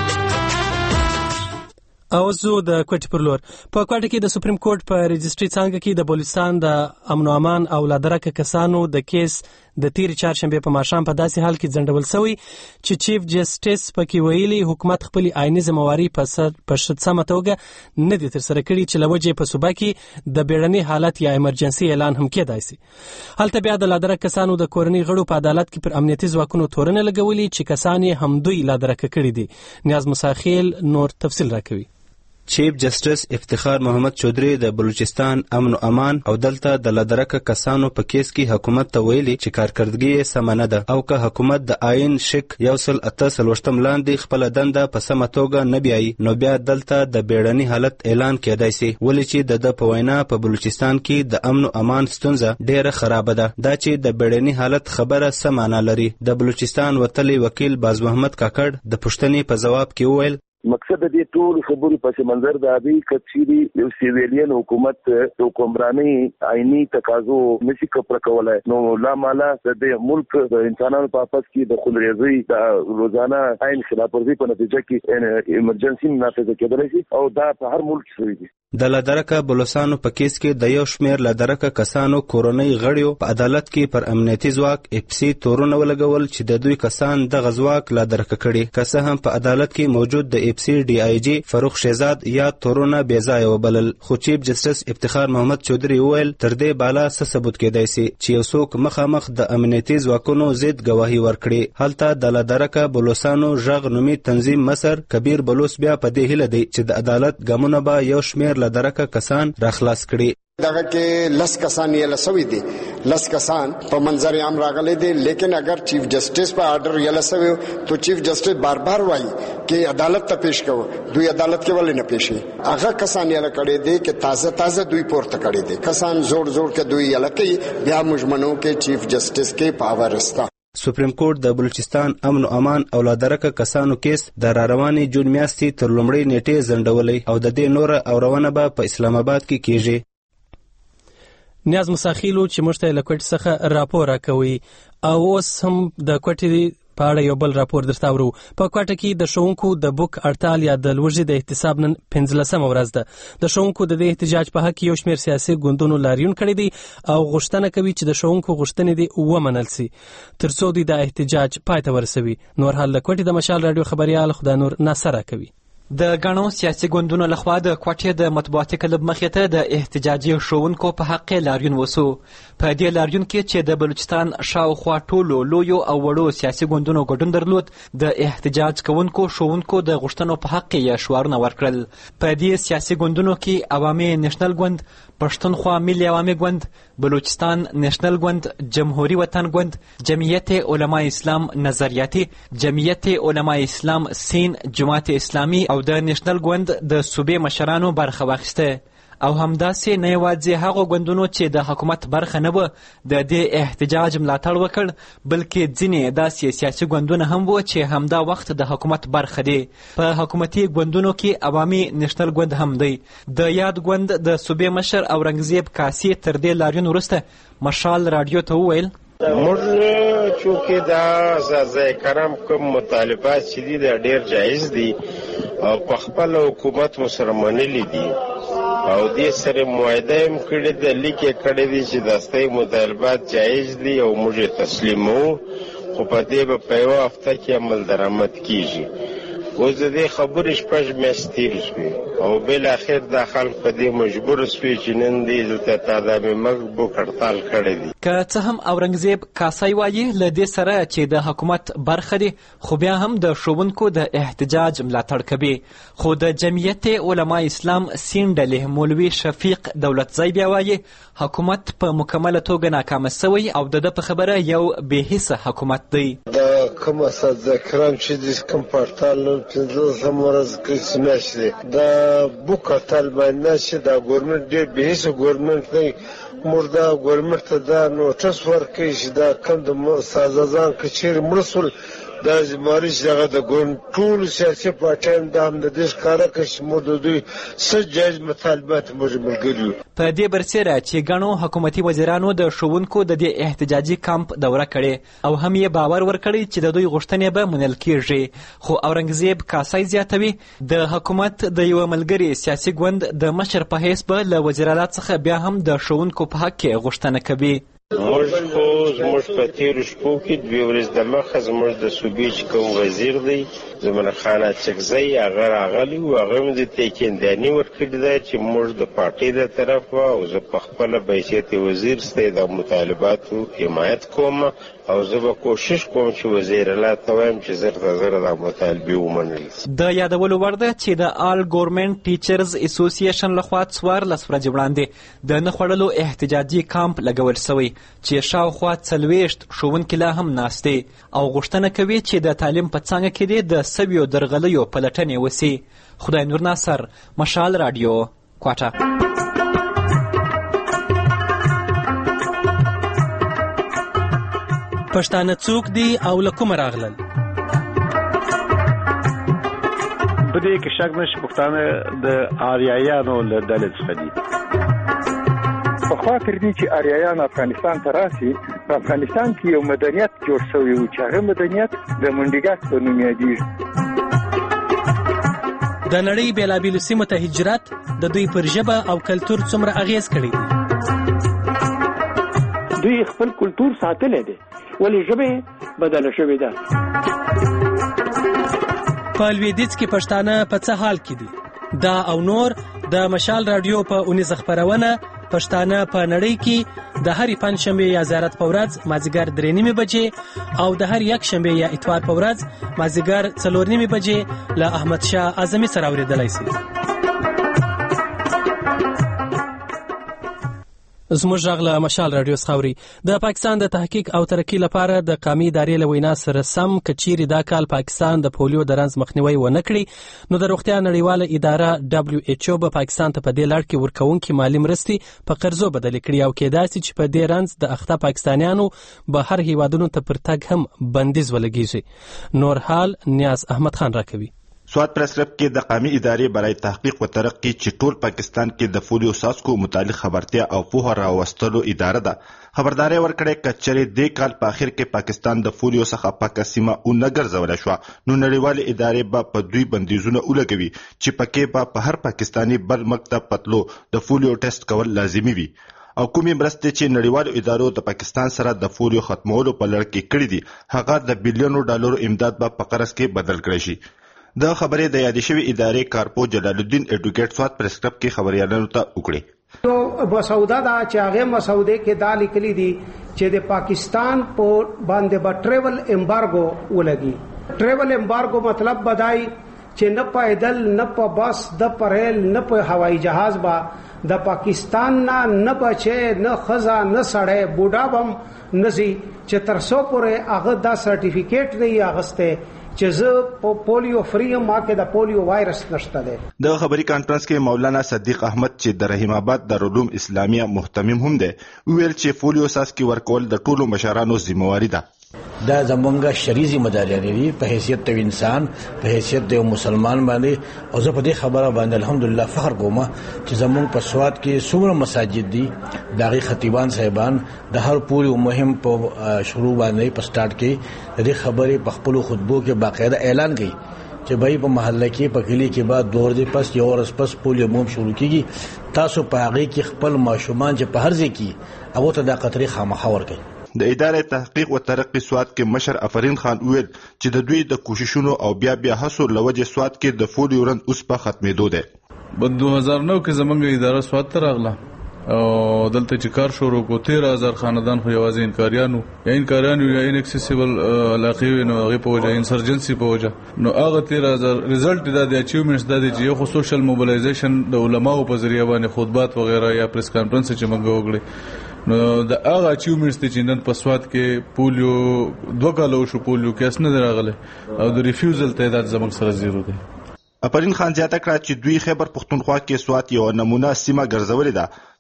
او زه د کوټې پر لور په کوټه کې د سپریم کورټ په رجستري څنګه کې د بلوچستان د امن او امان او لادرکه کسانو د کیس د تیر چهارشنبه په ماښام په داسې حال کې ځنډول شوی چې چیف جسټس پکې ویلي حکومت خپل آئینی ذمہواری په سر په سمه توګه نه دي ترسره کړي چې لوجه په صوبه کې د بیړني حالت یا ایمرجنسي اعلان هم کېدای شي. هلته بیا د لادرکه کسانو د کورنۍ غړو په عدالت کې پر امنیتي ځواکونو تورنه لګولي چې کسان یې هم دوی لادرکه کړي دي. نیاز مساخیل نور تفصیل راکوي.
چیف جسټس افتخار محمد چودھری د بلوچستان امن او امان او دلته د لادرکه کسانو په کیس کې حکومت ته ویلي چې کارکردګي یې سمه نه ده او که حکومت د آئین شک یو سل اته څلوېښتم لاندې خپله دنده په سمه توګه نه بیایي نو بیا دلته د بیړني حالت اعلان کېدای شي، ولې چې د ده په وینا په بلوچستان کې د امن او امان ستونزه ډیره خرابه ده. دا چې د بیړني حالت خبره څه معنا لري؟ د بلوچستان وتلی وکیل باز محمد کاکړ د پوښتنې په ځواب کې وویل
مقصد د دې ټول خبرې پس منظر د ابي کچيري یو سیویلین حکومت د حکمرانی آئینی تقاضو نشي کپر کولای نو لا مالا د ملک د انسانانو په پاس کې د خلریزي د روزانه آئین خلاف ورزي په نتیجه کې ایمرجنسي نافذ کېدلی شي او دا په هر ملک کې شوی دی.
د لادرکه بلوچستان په کیس کې د یو شمیر لادرکه کسانو کورونی غړیو په عدالت کې پر امنیتي ځواک اپسی تورونه ولګول چې د دوی کسان د غزواک لادرکه کړي، که څه هم په عدالت کې موجود د اپسی ډي آی جی فاروق شهزاد یا تورونه بې ځایه وبلل، خو چیف جسټس افتخار محمد چودھری وویل تر دې بالا څه ثبوت کېدای شي چې یو څوک مخامخ د امنیتي ځواکونو ضد ګواهي ورکړي. هلته د لادرکه بلوچستانو ژغ نومي تنظیم مصر کبیر بلوچ بیا په دې هیله دی چې د عدالت ګامونه به یو شمیر لادرکه کسان راخلاص کړي.
دغه کې لس کسان یې لسوي دي، لس کسان په منظر عام راغلي دي، لیکن اگر چیف جسٹس په آرډر یې لسوي تو چیف جسٹس بار بار وایي چې عدالت ته پیش کوو، دوی عدالت کې ولې نه پیشي. هغه کسان یې لکړي دي چې تازه تازه دوی پورته کړي دي، کسان زور زور کې دوی یې لکې بیا مجمنو کې چیف جسٹس کې پاور استا.
سپریم کورټ د بلوچستان امن او امان او لادرکه کسانو کیس د رارواني جون میاشتې تر لومړۍ نیټې ځنډولی او د دې نوره اورونه به په اسلام آباد کې کیږي.
نیاز مساخیلو چې موږ ته له کوټې څخه راپور راکوي او اوس هم د کوټې په اړه یو بل راپور درته اورو. په کوټه کې د ښوونکو د بوک هړتال یا د لوږې د احتساب نن پنځلسمه ورځ ده. د ښوونکو د دې احتجاج په حق یو شمېر سیاسي ګوندونو لاریون کړی دی او غوښتنه کوي چې د ښوونکو غوښتنې دې ومنل سي تر څو دوی د احتجاج پای ته ورسوي. نور حال له کوټې د مشال راډیو خبريال خدانور ناصر راکوي.
د غنو سیاسي ګوندونو لخوا د کوټې د مطبوعاتي کلب مخې ته د احتجاجي ښوونکو په حق لاریون وسو. په دې لاریون کې چې د بلوچستان شاوخوا ټولو لویو او وړو سیاسي ګوندونو ګډون درلود، د احتجاج کوونکو ښوونکو د غوښتنو په حق یې شعارونه ورکړل. په دې سیاسي ګوندونو کې عوامي نیشنل ګوند، پښتونخوا ملي عوامي ګوند، بلوچستان نیشنل ګوند، جمهوری وطن ګوند، جمعیت علماء اسلام نظریاتي، جمعیت علماء اسلام سین، جماعت اسلامی او د نیشنل ګوند د صوبې مشرانو برخه واخیسته. او همداسې نه یوازې هغو ګوندونو چې د حکومت برخه نه وه د دې احتجاج ملاتړ وکړ، بلکې ځینې داسې سیاسي ګوندونه هم وو چې همدا وخت د حکومت برخه دي. په حکومتي ګوندونو کې عوامي نیشنل ګوند هم دی. د یاد ګوند د صوبې مشر اورنګزیب کاسي تر دې لاریون وروسته مشال راډیو ته وویل
موږ چونکې دا زازای کرام کوم مطالبات چې دي دا ډېر جایز دي او په خپل حکومت مو سره منلي دي او دې سره معاهده هم کړې ده، لیک یې کړی دی چې دا ستاسې مطالبات جایز دي او موږ یې تسلیموو، خو په دې به په یوه هفته کې عمل درآمد کېږي. اوس د دې خبرې شپږ میاشتې تېرې شوې او بالاخر دا خلک په دې مجبور شوي چې نن دې دلته تعدامي مرګ بوک هړتال کړی دی.
که څه هم اورنګزیب کاسای وایي له دې سره چې د حکومت برخه دي، خو بیا هم د ښوونکو د احتجاج ملاتړ کوي. خو د جمعیت علماء اسلام سین ډلې مولوي شفیق دولتزی بیا وایي حکومت په مکمله توګه ناکامه سوی او د ده په خبره یو بې حسه حکومت دی.
دا کوم اساتذه کرام چې د کوم پړتال نن پنځلسمه ورځ کې میاشت دی، دا بوک هړتال باندې چې دا ګورمنټ ډېر بې حسه ګورمنټ دی. موږ دا ګورمنټ ته دا نوټس ورکوي چې دا کوم د استادان که چیرې مړه شول دا زماري څنګه د ګوند ټول سیاسي پارټیان د هم د دې ښکارا کې موږ د دوی سجاج مطالبات موږ ملګرو.
په دې برسېره چې ګڼو حکومتي وزیرانو د ښوونکو د دې احتجاجي کمپ دوره کړې او هم یې باور ورکړی چې د دوی غوښتنې به منل کېږي. خو اورنګزیب کاسای زیاتوي د حکومت د یو ملګري سیاسي ګوند د مشر په حیث به له وزیراعلی څخه بیا هم د ښوونکو په حق کې غوښتنه کوي.
موږ خو زموږ په تېرو شپو کې دوې ورځې دمخه زموږ د صوبې چې کوم وزیر دی زمانه خان اڅکزی هغه راغلی و، هغه مې د تیکنداني ورکړې ده چې موږ د پارټۍ د طرفه او زه په خپله بحیثیت وزیر ستا د مطالباتو حمایت کوم او زه به کوشش کوم چې وزیر الله ته وایم چې زر ته زر دا مطالبې ومنل شي.
د یادولو وړ ده چې د آل ګورنمنټ ټیچرز اسوسییشن لخوا څوارلس ورځې وړاندې د نه خوړلو احتجاجي کامپ لګول سوی چې شاوخوا څلوېښت ښوونکي لا هم ناست دي او غوښتنه کوي چې د تعلیم په څانګه کې دې د سویو درغلیو پلټنې وسي. خدای نور ناصر، مشال راډیو، کوټه.
پښتانه څوک دي او له کومه راغلل؟
په دې کې شک نشته پښتانه د آریایانو له ډلې څخه دي.
پخوا تر دې چې آریایان افغانستان ته راسي په افغانستان کې یو مدنیت جوړ شوی و چې هغه مدنیت د منډیګک په نوم یادیږي.
د نړۍ بېلابېلو سیمو ته هجرت د دوی پر ژبه او کلتور څومره اغیز کړی دی؟
دوی خپل کلتور ساتلی دی ولې ژبه بدله شوې ده.
په لویدیځ کې پښتانه په څه حال کې دي؟ دا او نور د مشال راډیو په اونیزه خپرونه پښتانه په نړۍ کې د هرې پنجشنبې یا زیارت په ورځ مازدیګر درې نیمې بجې او د هر یک شنبې یا اتوار په ورځ مازدیګر څلور نیمې بجې له احمد شاه اعظمي سره اورېدلی شي. زموږ غږ له مشال راډیو څخه اوري. د پاکستان د تحقیق او ترقۍ لپاره د قامي ادارې له وینا سره سم که چیرې دا کال پاکستان د پولیو د رنځ مخنیوی ونه کړي نو د روغتیا نړیواله اداره ډبلیو ایچ او به پاکستان ته په دې لړ کې ورکوونکي مالي مرستې په قرضو بدلې کړي او کېدای شي چې په دې رنځ د اخته پاکستانیانو بهر هیوادونو ته پر تګ هم بندیز ولګېږي. نور حال نیاز احمد خان راکوي.
سواد پریس کلب کې د قومي ادارې برای تحقیق و ترقی چې ټول پاکستان کې د پولیو څاڅکو متعلق خبرتیا او پوهه راوستلو اداره ده خبرداري ورکړې کچره د کال په اخر کې پاکستان د پولیو څخه پاکه سیمه او نګر زول شو نو نړیوال ادارې به په دوی بندیزونه ولګوي چې پکې به په هر پاکستانی بل مکتب پتلو د پولیو ټیسټ کول لازمي وي او کومې مرستې چې نړیوالو ادارو د پاکستان سره د پولیو ختمولو په لړ کې کړې دي هغه د بلیونو ډالرو امداد به په قرض کې بدل کړي شي. د خبرې د یادې شوی ادارې کارپو جلال الدین اډوکیټ سواد پریس کلب کې خبريالانو ته وکړي.
نو مسوده دا چې هغه مسوده کې دا لیکلي دي چې د پاکستان په باندې با ټریول امبارګو ولګي. ټریول امبارګو مطلب بدای چې نه پایدل نه په بس د پرهل نه په هوایي جهاز با د پاکستان نه نه بچي نه خزا نه سړی بوډا بم نسی چې تر څو پورې هغه دا سرټیفیکیټ نه اغسته چې زه پولیو فری ما کې د پولیو وایرس نشته ده.
د خبري کانفرنس کې مولانا صدیق احمد چې د رحیم آباد دارالعلوم اسلامیه محتمم هم ده ویل چې پولیو ساس کې ورکول د ټولو مشرانو ذمہواری ده.
دا زمونږه شریعي ذمہداري لري په حیثیت د انسان په حیثیت د مسلمان باندې او زه په دې خبره باندې الحمدلله فخر کوم چې زمونږ په سواد کې څومره مساجد دي داغي خطیبان صاحبان د هر پولیو مهم په شروع باندې په سٹارټ کې د خبرې په خپل خطبو کې باقاعده اعلان کړي چې بای په محله کې په کلی کې بعد دور دی پس یو ورځ پس پولیو موم شروع کیږي تاسو په هغه کې خپل ماشومان چې په هر ځای کې هغه ته د قطري خامخا ورکړي.
د ادارې تحقیق و ترقی سواد کې مشر افرین خان ویل چې د دوی د کوششونو او بیا بیا هڅو لوجه سواد کې د پولیو رنځ اوس په ختمېدو ده.
په دوه هزار نو کې زمونږ اداره سواد ته راغله او دلته چې کار شروع کو تیرہ هزار خاندان خو یوازې انکاریانو یا انکاریانو یا انکسیسیبل علاقې نو هغه په وجه انسرجنسي په وجه نو هغه تیرہ هزار ریزلټ د اچیومنټس د دي چې خو سوشل موبلایزیشن د علماو په ذریعہ باندې خطبات وغیرہ یا پریس کانفرنس چې موږ وکړي نو د هغه اچیومنټس چې نن په سواد کې پولیو دوه کالو شو پولیو کیس نه راغله او د ریفیوزل تعداد زموږ سره زیرو دی.
افرین خان زیاته کړه چې دوی خیبر پختونخوا کې سواد یو نمونه سیمه ګرځولې ده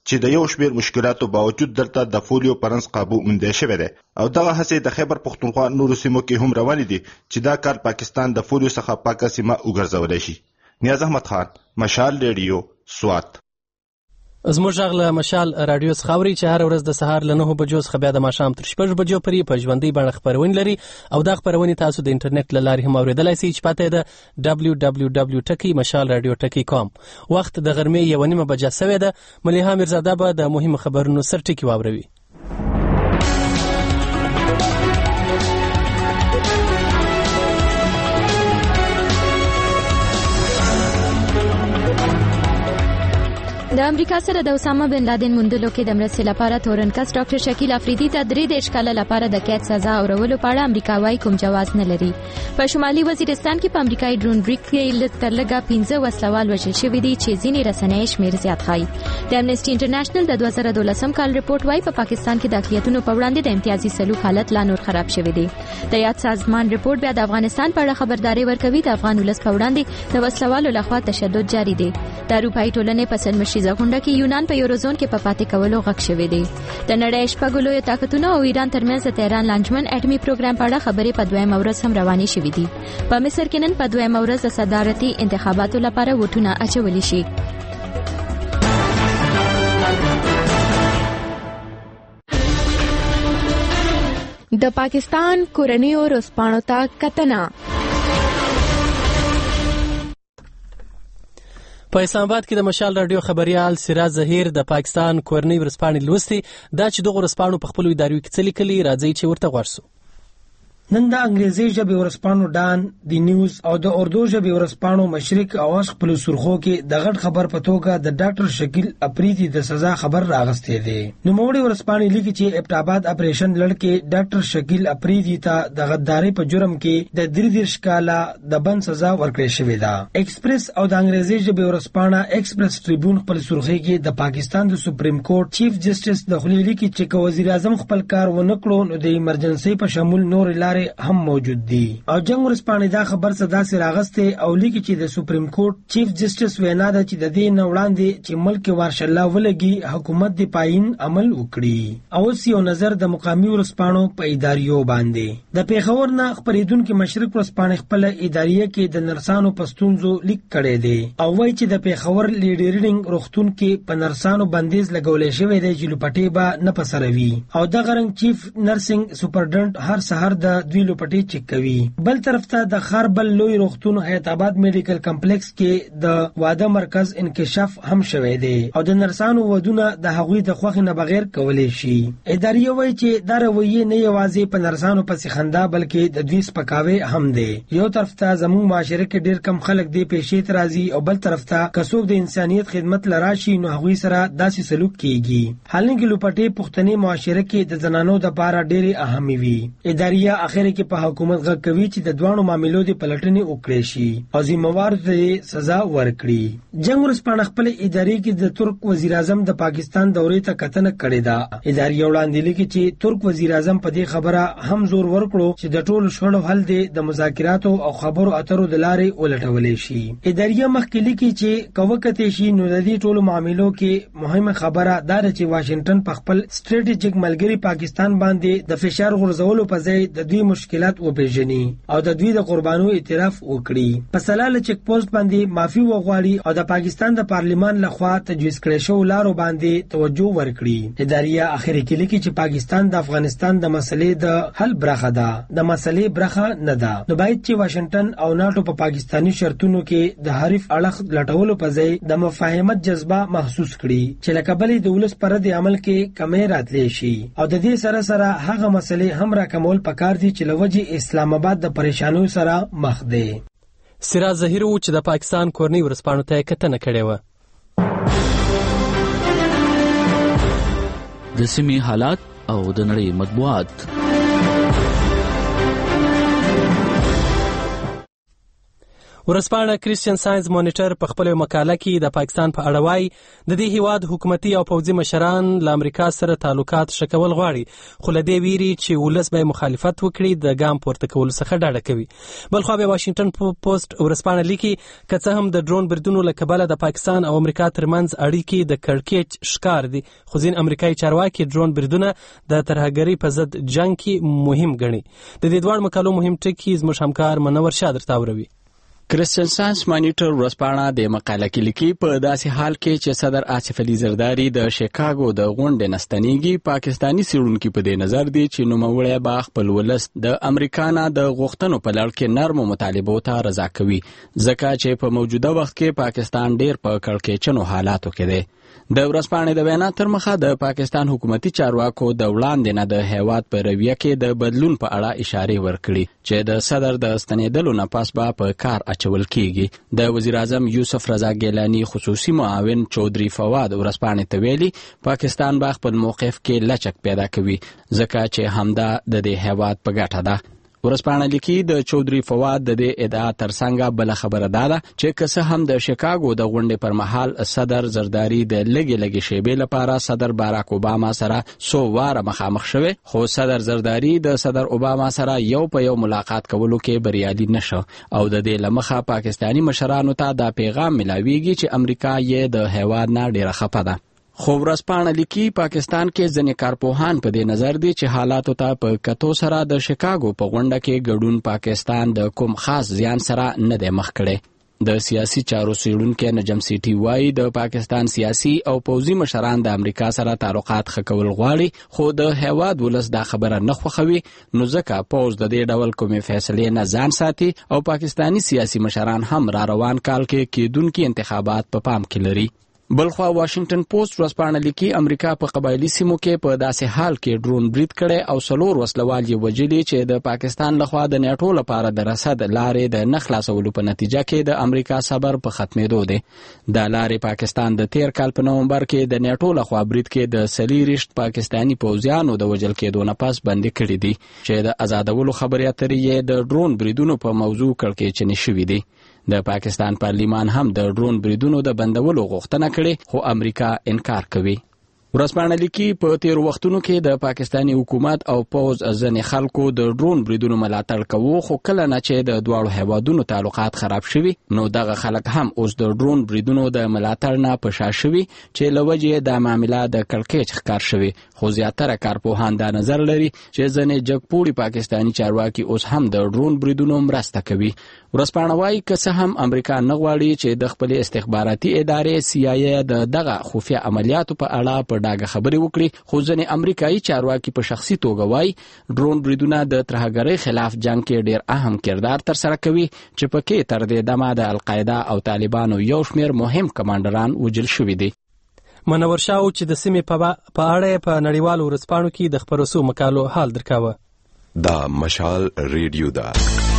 چې د یو شمېر مشکلاتو باوجود دلته د فولیو پرنس قابو موندل شوی دی او دغه هڅې د خیبر پښتونخوا نورو سیمو کې هم روانې دي چې دا کار پاکستان د فولیو څخه پاکه سیمه وګرځولی شي. نیاز احمد خان، مشال ریډیو، سوات.
زموږ غږ له مشال راډیو څخه اوري چې هر ورځ د سهار له نهو بجو څخه بیا د ماښام تر شپږ بجو پورې په ژوندۍ بڼه خپرونې لري او دا خپرونې تاسو د انټرنیټ له لارې هم اورېدلی شئ چې پته یې د ډبلیو ډبلیو ډبلیو ټکي مشال راډیو ټکي کام. وخت د غرمې یوه نیمه بجه سوې ده. ملیحه میرزاده به د مهمو خبرونو سر ټکي واوروي.
د امریکا سره د اسامه بن لادن موندلو کې د مرستې لپاره تورنکس ډاکټر شکیل افریدي ته درې دېرش کاله لپاره د قید سزا اورولو په اړه امریکا وايي کوم جواز نه لري. په شمالي وزیرستان کې په امریکایي ډرون بریک کې تر لږه پنځه وسلوال وژل شوي دي چې ځینې رسنۍ شمېر زیات ښایي. د امنیسټي انټرنیشنل د دوه زره دولسم کال رپورټ وايي په پاکستان کې د اقلیتونو په وړاندې د امتیازي سلوک حالت لا نور خراب شوی دی. د یاد سازمان رپورټ بیا د افغانستان په اړه خبرداري ورکوي د افغان ولس په وړاندې د وسلوالو لخوا تشدد جاری دی. د اروپایي ټولنې په سلمشیزه غونډه کې یونان په یوروزون کې په پاتې کولو غږ شوی دی. د نړۍ شپږ لویو طاقتونو او ایران ترمنځ د تهران لانجمن اټومي پروګرام په اړه خبرې په دویمه ورځ هم روانې شوې دي. په مصر کې نن په دویمه ورځ د صدارتي انتخاباتو لپاره ووټونه اچولی شي.
د پاکستان کورنیو ورځپاڼو ته کتنه.
په اسلام آباد کې د مشال راډیو خبريال سراج ظهیر د پاکستان کورنۍ ورځپاڼې لوستي دا چې دغه ورځپاڼو په خپلو ادارو کې څه لیکلي، راځي چې ورته غوږ شو.
نن د انګریزي ژبې ورځپاڼو ډان، دی نیوز او د اردو ژبې ورځپاڼو مشرق اواز خپل سرخو کې د غټ خبر په توګه د ډاکټر شکیل افریدي د سزا خبر راغسته دی. نو موړي ورځپاڼې لیکي چې ابټاباد اپریشن لړکې ډاکټر شکیل افریدي ته د غداري په جرم کې د درې دېرش کاله د بند سزا ورکړې شوې ده. ایکسپریس او د انګریزي ژبې ورځپاڼه ایکسپریس ټریبیون خپل سرخي کې د پاکستان د سپریم کورټ چیف جسټس د خلیل لیکي چې کو وزیر اعظم خپل کار ونه کړو نو د ایمرجنسي په شمول نور لارې هم موجود دي. او جنگ ورځپاڼې دا خبر صدا سره راغسته او لیکي چې د سپریم کورټ چیف جسټس وینا ده چې د دې نه وړاندې چې ملک مارشل لا ولګي حکومت د پاین عمل وکړي. او یو نظر د مقامی ورځپاڼو په اداریو باندې د پیښور نه خبرېدونکو مشرق ورځپاڼې خپل اداریه کې د نرسانو پستونزو لیک کړي دي او وایي چې د پیښور لیډرینګ روختون کې په نرسانو بندیز لګولې شوی دی چې لوپټې به نه پسروي او د غرنګ چیف نرسنګ سپرډنټ هر سحر د دوی لوپټې چیک کوي. بل طرف ته د خربل لوی روغتون حیات آباد میډیکل کمپلیکس کې د واده مرکز انکشاف هم شوی دی او د نرسانو ودونه د هغوی د خوښ نه بغیر کولی شي. ادارې وایي چې دا رویه نه یوازې په نرسانو پسې خندا بلکې د دوی سپکاوی هم دی. یو طرف ته زموږ معاشره کې ډیر کم خلک دی پیښې ته راځي او بل طرف ته کڅوګ د انسانیت خدمت لراشي نو هغوی سره داسې سلوک کیږي. حالانکه لوپټې پښتني معاشره کې د زنانو د لپاره ډېرې اهمي وي. ادارې اخر کې په حکومت غږ کوي چې د دوانو معاملو د پلټنې وکړي شي او ذمہوار ته سزا ورکړي. جنگ ورځپاڼه خپل ادارې کې د ترک وزیر اعظم د پاکستان دورې ته کتنه کړې ده. ادارې وړاندې لیکي چې ترک وزیر اعظم په دې خبره هم زور ورکړو چې د ټولو شخړو حل د مذاکراتو او خبرو اترو د لارې ولټولې شي. ادارې مخکې لیکي چې کوکته شي نو د دې ټولو معاملو کې مهمه خبره دا ده چې واشنگټن په خپل سټریټیجیک ملګری پاکستان باندې د فشار غورځولو په ځای د دوی مشکلات وپیژني او د دوی د قربانو اعتراف وکړي. په سلاله چیک پوسټ باندې معافي وغواړي او د پاکستان د پارلیمان لخوا تجویز کړي شو لارو باندې توجه ورکړي. ادارې اخر کې لیکي چې پاکستان د افغانستان د مسلې د حل برخه ده، د مسلې برخه نه ده. نو باید چې واشنگټن او ناتو په پاکستانی شرطونو کې د حریف اړخ لټولو په ځای د مفاهمت جذبه محسوس کړي چې لکه بلې د ولس پر د عمل کې کمې راتلی شي او د دې سره سره هغه مسلې هم راکمول پکار دي چې لوجه اسلام آباد د پریشانو سره مخ دی.
سراج ظهیر و چې د پاکستان کورنۍ ورځپاڼو ته کتنه کړې و.
د سیمې حالات او د نړۍ مطبوعات.
ورځپاڼه کریسچن ساينس مانیټر په خپل مقاله کې د پاکستان په اړه وایي د دې هیواد حکومتي او پوځي مشران له امریکا سره تعلقات شکول غواړي، خو له دې ویري چې ولس به مخالفت وکړي د ګام پورته کولو څخه ډډه کوي. بلخو به واشنگټن پوسټ ورځپاڼه لیکي که څه هم د ډرون بریدونو له کبله د پاکستان او امریکا ترمنځ اړیکې د کړکېچ ښکار دي، خو ځین امریکایي چارواکي ډرون بریدونه د ترهګرۍ په ضد جنګ کې مهم ګڼي. د دې دواړو مقالو مهم ټکي زموږ همکار منور شاه درته اوروي.
کریسچن ساينس مانیټر ورځپاڼه د مقاله کې لیکي په داسې حال کې چې صدر آصف علي زرداری د شیکاګو د غونډې نستنیږي، پاکستانی څېړونکي په دې نظر دي چې نوموړی به خپل ولس د امریکا نه د غوښتنو په لړ کې نرمو مطالبو ته رضا کوي، ځکه چې په موجوده وخت کې پاکستان ډیر په کړکېچنو حالاتو کې دی. د ورځپاڼې د وینا تر مخه د پاکستان حکومتي چارواکو د وړاندې نه د هیواد په رویه کې د بدلون په اړه اشارې ورکړي چې د صدر د ستنېدلو نه پس به په کار اچول کیږي. د وزیر اعظم یوسف رضا ګیلانی خصوصي معاون چودري فواد ورځپاڼې ته ویلي پاکستان به خپل موقف کې لچک پیدا کوي، ځکه چې همدا د دې هیواد په ګټه ده. ورځپاڼه لیکي د چودري فواد د دې ادعا ترڅنګ بل خبره ده چې که څه هم د شیکاګو د غونډې پر مهال صدر زرداری د لګي لګي شیبې لپاره صدر باراک اوباما سره سو واره مخامخ شوه، خو صدر زرداری د صدر اوباما سره یو په یو ملاقات کولو کې بریالي نشو او د دې لمخه پاکستانی مشرانو ته دا پیغام ملاویږي چې امریکا یې د هیواد نه ډیره خپه ده. خو ورځپاڼه لیکي پاکستان کې ځینې کارپوهان په دې نظر دي چې حالاتو ته په کتو سره د شیکاګو په غونډه کې ګډون پاکستان د کوم خاص زیان سره نه دی مخ کړی. د سیاسي چارو څېړونکی نجم سیټي وایي د پاکستان سیاسي او پوځي مشران د امریکا سره تعلقات ښه کول غواړي، خو د هیواد ولس دا خبره نه خوښوي، نو ځکه پوځ د دې ډول کومې فیصلې نه ځان ساتي او پاکستانی سیاسي مشران هم را روان کال کې کېدونکي انتخابات په پام کې لري. بلخوا واشنگټن پوسټ ورځپاڼه لیکي امریکا په قبایلي سیمو کې په داسې حال کې ډرون برید کړي او څلور وسلوال یې وژلي چې د پاکستان لخوا د نیټو لپاره د رسد لارې د نه خلاصولو په نتیجه کې د امریکا صبر په ختمېدو دی. د لارې پاکستان د تیر کال په نومبر کې د نیټو لخوا برید کې د څلېرویشت پاکستانی پوځیانو د وژل کېدو نه پس بندي کړي دي چې د آزادولو خبرې اترې یې د ډرون بریدونو په موضوع کړکېچنې شوي دي. د پاکستان پارلیمان هم د ډرون بریدونو د بندولو غوښتنه کړې، خو امریکا انکار کوي. ورځپاڼه لیکي په تیرو وختونو کې د پاکستانی حکومت او پوځ ځینې خلکو د ډرون بریدونو ملاتړ کوو، خو کله نه چې د دواړو هیوادونو تعلقات خراب شوي نو دغه خلک هم اوس د ډرون بریدونو د ملاتړ نه په شا شوي چې له وجې د معامله د کړکېچ ښکار شوي. خو زیاتره کارپوهان دا نظر لري چې ځینې جګپوړي پاکستانی چارواکي اوس هم د ډرون بریدونو مرسته کوي. ورځپاڼه وایي که څه هم امریکا نه غواړي چې د خپلې استخباراتي ادارې سی آی ای د دغه خفیه عملیاتو په اړه په ډاګه خبرې وکړي، خو ځینې امریکایي چارواکي په شخصي توګه وایي ډرون بریدونه د ترهګرۍ خلاف جنګ کې ډیر اهم کردار ترسره کوي چې پکې تر دې دمه د القاعده او طالبانو یو شمېر مهم کمانډران وژل شوي دي.
منور شاه چې د سیمې په اړه په نړیوالو ورځپاڼو کې د خپرو سو مقالو حال درکاوه.
دا مشال ریډیو دا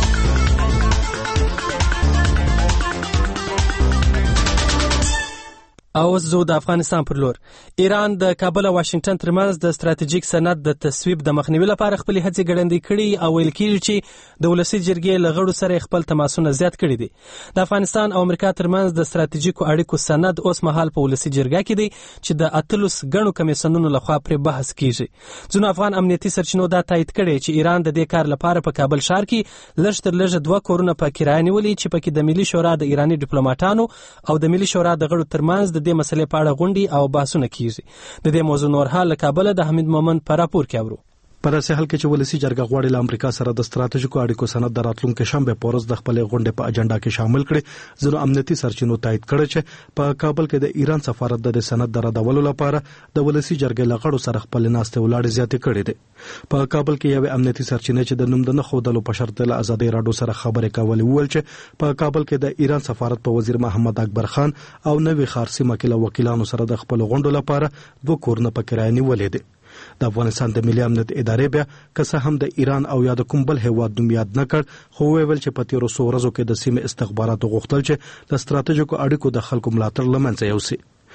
او زو د افغانستان پر لور. ایران د کابل او واشنگټن ترمنځ د ستراتیژیک سند د تصویب د مخنیوي لپاره خپل هڅې ګړندې کړي او ویل کېږي چې د ولسی جرګې له غړو سره خپل تماسونه زیات کړي دي. د افغانستان او امریکا ترمنځ د ستراتیژیکو اړیکو سند اوس مهال په ولسی جرګه کې دی چې د اتلس غنو کمیسیونونو لخوا پر بحث کیږي. ځینو افغان امنیتي سرچینو دا تایید کړي چې ایران د دې کار لپاره په کابل ښار کې لږ تر لږه دوه کورونه په کرایه نیولي چې پکې د ملي شورا د ایراني ډیپلوماټانو او د ملي شورا د غړو ترمنځ د دې مسلې په اړه غونډې او بحثونه کیږي. د دې موضوع نور حال له کابل د حمید مومن په راپور کې اورو.
په داسې حال کې چې ولسی جرګه غواړي له امریکا سره د ستراتیژیکو اړیکو سند د راتلونکو شنبه په ورځ د خپل غونډې په اجنډا کې شامل کړي. ځینو امنیتي سرچینو تایید کړي چې په کابل کې د ایران سفارت د سند د ردولو لپاره د ولسی جرګې لغړو سره خپل ناسته ولاړې زیاتې کړي دي. په کابل کې یو امنیتي سرچینه چې د نوم د نه خودلو په شرط له ازادي راډیو سره خبرې کولې ویل چې په کابل کې د ایران سفارت په وزیر محمد اکبر خان او نوې خارسي مکیله وکیلانو سره د خپل غونډو لپاره دوه کورونه په کرایه نیولې دي. د افغانستان د ملي امنیت ادارې بیا که څه هم د ایران او یا د کوم بل هیواد نوم یاد نه کړ، خو ویل چې په تیرو څو ورځو کې د سیمې استخباراتو غوښتل چې د ستراتیژیکو اړیکو د خلکو ملاتړ لمنځه یوسي.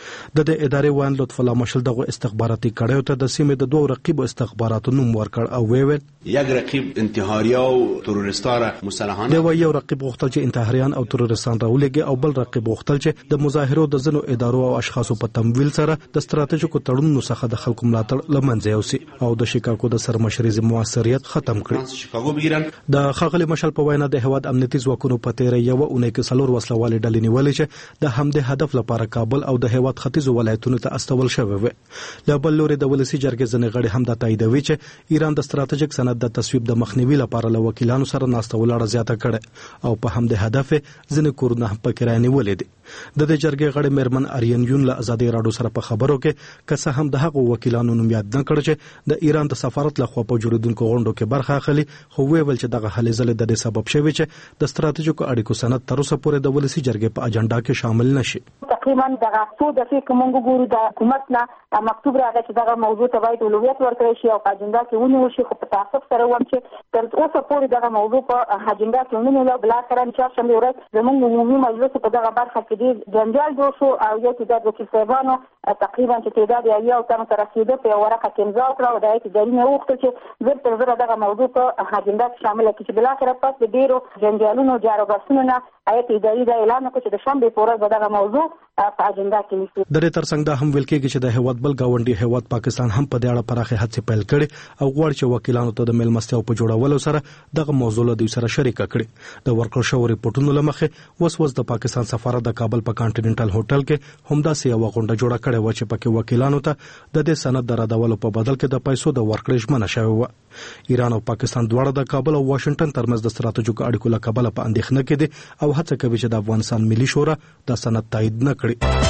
د دې ادارې وان لطف الله مشل دغه استخباراتي کړیو ته د سیمې د دوه رقیب استخباراتو نوم ورکړ او ویل
یک رقیب انتحاریا او تروریستانه مسلحانه
د یو رقیب غوښتل چې انتحاریان او تروریستان راولېږي او بل رقیب غوښتل چې د مظاهرو د ځینو ادارو او اشخاصو په تمویل سره د ستراتیژیکو تړونونو څخه د خلکو ملاتړ لمنځه یوسي او د شیکاګو د سرمشرۍ موثریت ختم کړي. د ښاغلي مشل په وینا د هیواد امنیتي ځواکونو په تیره یو اونۍ کې څلور وسلوالې ډلې نیولې چې د همدې هدف لپاره کابل او د هیواد ختیځو ولایتونو ته استول شوی و. له بل لوري د ولسي جرګې ځینې غړي هم دا تاییدوي چې ایران د ستراتیژیک سند د تصویب د مخنیوي لپاره له وکیلانو سره ناسته ولاړه زیاته کړې او په همدې هدف ځینې کورونه هم پکې رانیولې دي. د دې جرګې غړي میرمن آریان یون له ازادي راډیو سره په خبرو کې که څه هم د هغو وکیلانو نوم یاد نه کړ چې د ایران د سفارت لخوا په جوړیدونکو غونډو کې برخه اخلي، خو ویل چې دغه هلې ځلې د دې سبب شوی چې د ستراتیژیکو اړیکو سند تر اوسه پورې د ولسي جرګې په اجنډا کې شامل نشي.
تقریبا دغه څو دقیقې کومنګ ګورو د حکومت نه مکتوب راغی چې دغه موضوع ته باید اولویت ورکړل شي او په اجنډا کې ونیول شي، خو په تعصب سره وایم چې تر اوسه پورې دغه موضوع په اجنډا کې ونیول. بلاخره چهارشنبه ورځ زموږ عمومي مجلس په دغه برخه کې ډېر جنجال جوړ شو او یو تعداد وکیل صاحبانو تقریبا چې تعداد یې یو تنو ته رسېده په یوه ورقه کې امضا وکړه او د هیئت اداري نه وغوښتل چې زر تر زره دغه موضوع په اجنډا کې شامله کړي، چې بلاخره پس د ډېرو جنجالونو جار و بحثونو نه هیئت اداري دا اعلان وکړ چې د شنبې په ورځ به دغه موضوع په اجنډا کې نیسي.
د دې ترڅنګ دا هم ویل کېږي چې د هیواد بل ګاونډي هیواد پاکستان هم په دې اړه پراخې هڅې پیل کړي او غواړي چې وکیلانو ته د میلمستیاو په جوړولو سره دغه موضوع له دوی سره شریکه کړي. د ورکړل شوو ریپورټونو له مخې اوس اوس د پاکستان سفارت د کابل په کانټیننټل هوټل کې همداسې یوه غونډه جوړه کړې وه چې پکې وکیلانو ته د دې سند د ردولو په بدل کې د پیسو د ورکړې ژمنه شوې وه. ایران او پاکستان دواړه د کابل او واشنگټن ترمنځ د ستراتیژیکو اړیکو له کبله په اندېښنه کې دي او هڅه کوي چې د افغانستان ملي شورا دا سند تایید نه کړي.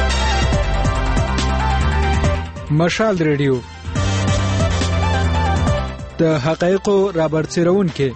مشال ریډیو د حقایقو رابرسېرونکي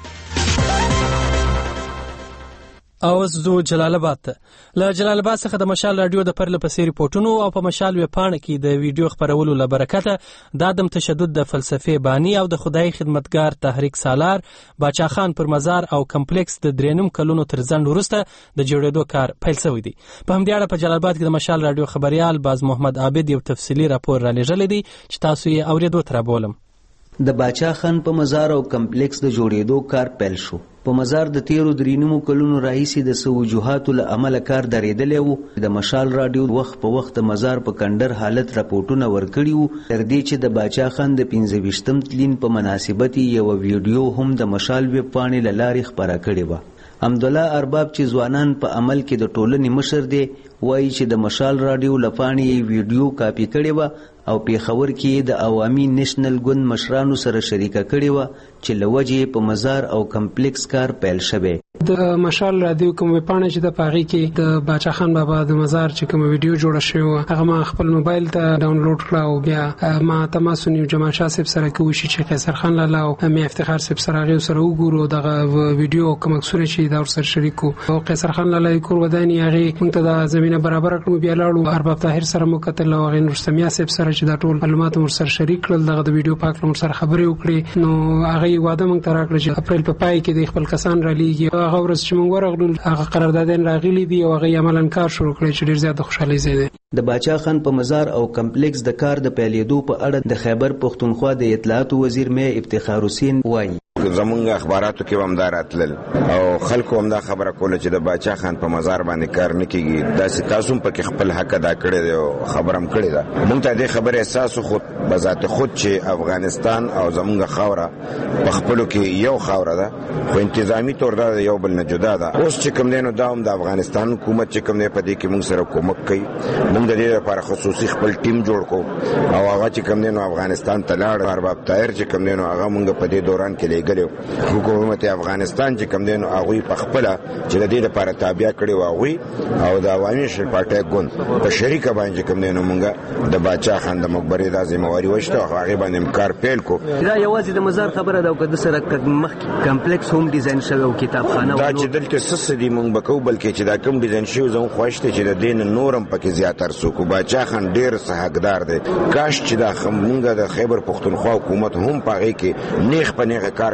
او زو جلال آباد ته له جلال آباد څخه د مشال رادیو د پرله پسې ریپورتونو او په مشال ویبپاڼه کې د ویډیو خپرولو له برکته د عدم تشدد د فلسفې بانی او د خدای خدمتګار تحریک سالار باچا خان پر مزار او کمپلیکس د درېنم کلونو تر ځنډ وروسته د جوړېدو کار پیل شوی دی. په همدې اړه په جلال آباد کې د مشال رادیو خبريال باز محمد عابد یو تفصیلی راپور را لېږلی دی چې تاسو یې اورېدو ته رابولم.
د باچا خان په مزار او کمپلیکس د جوړېدو کار پیل شو. په مزار د تیرو درینمو کلونو راهیسې د څه وجوهاتو له امله کار درېدلی و. د مشال راډیو وخت په وخت د مزار په کندر حالت راپورټونه ورکړي وو، تر دې چې د باچا خان د پنځه ویشتم تلین په مناسبت یوه ویډیو هم د مشال ویبپاڼې له لارې خپره کړې وه. حمدالله ارباب چې ځوانان په عمل کې د ټولنې مشر دی وایي چې د مشال راډیو له پاڼې یې ویډیو کاپي کړې وه او پیښور کې د عوامي نیشنل ګوند مشرانو سره شریکه کړې وه چې له وجې په مزار او کمپلیکس کار پیل شوی.
د مشال رادیو کوم ویبپاڼه چې د پاغي کې د باچا خان بابا د مزار چې کوم ویډیو جوړه شوی هغه ما خپل موبایل ته ډاونلوډ کړ او بیا ما تماس ونیو جمال شاه صاحب سره کوشش چې قیصر خان لاله او مې افتخار صاحب سره غو سره وګورو دغه ویډیو کوم اکثر چې دا سره شریکو او قیصر خان لاله کور ودانی هغه مونږ ته د زمينه برابر کړو بیا لاړو ارباب طاهر سره مو کتل او غین رستمیا صاحب سره چې دا ټول معلومات مر سره شریک کړل دغه د ویډیو پاک مر سره خبرې وکړي نو هغه واده مونږ ته راکړل چې اپریل په پای کې د خپل کسان را لیږي هغه ورځ چې مونږ ورغلو هغه قراردادین راغلي دي او هغه عملاً کار شروع کړی چې ډیر زیات خوشحالي زیاده.
د باچا خان په مزار او کمپلیکس د کار د پیلېدو په اړه د خیبر پښتونخوا د اطلاعات وزیر مې افتخار حسین وایي
زمونږ اخباراتو کې هم دا راتلل او خلکو هم دا خبره کوله چې د باچا خان په مزار باندې کار نه کیږي، داسې تاسو هم پکې خپل حق ادا کړی دی او خبره هم کړې ده. موږ ته دې خبرې احساس خود بذات خود چې افغانستان او زمونږ خاوره په خپلو کې یو خاوره ده خو انتظامی طور دا یو بل نه جدا ده. اوس چې کوم دی نو دا هم د افغانستان حکومت چې کوم دی په دې کې موږ سره کومک کوي. موږ د دې لپاره خصوصي خپل ټیم جوړ کړو او هغه چې کوم دی نو افغانستان ته لاړ. ارباب طاهر چې کوم دی نو هغه موږ په دې دوران کې لېږلی حکومت افغانستان چې کوم دی نو هغوی په خپله چې د دې لپاره تابع کړي وو هغوی او د عوامي پارټۍ ګوند په شریکه باندې چې کوم دی نو موږ د باچا خان د مقبرې دا ذمهواري وشته او هغې باندې کار پیل کړو.
دا یوازې د مزار خبره ده او که د سره مخکې کمپلیکس هم ډیزاین شوی او کتابخانه
دا چې دلته څه څه دي موږ به کوو بلکې چې دا کوم ډیزاین شوي زموږ خوښ دی چې د دې نه نور هم پکې زیاتر څوک باچا خان ډېر څه حقدار دی. کاش چې دا موږ د خیبر پښتونخوا حکومت هم په هغې کې نیغ په نیغه کار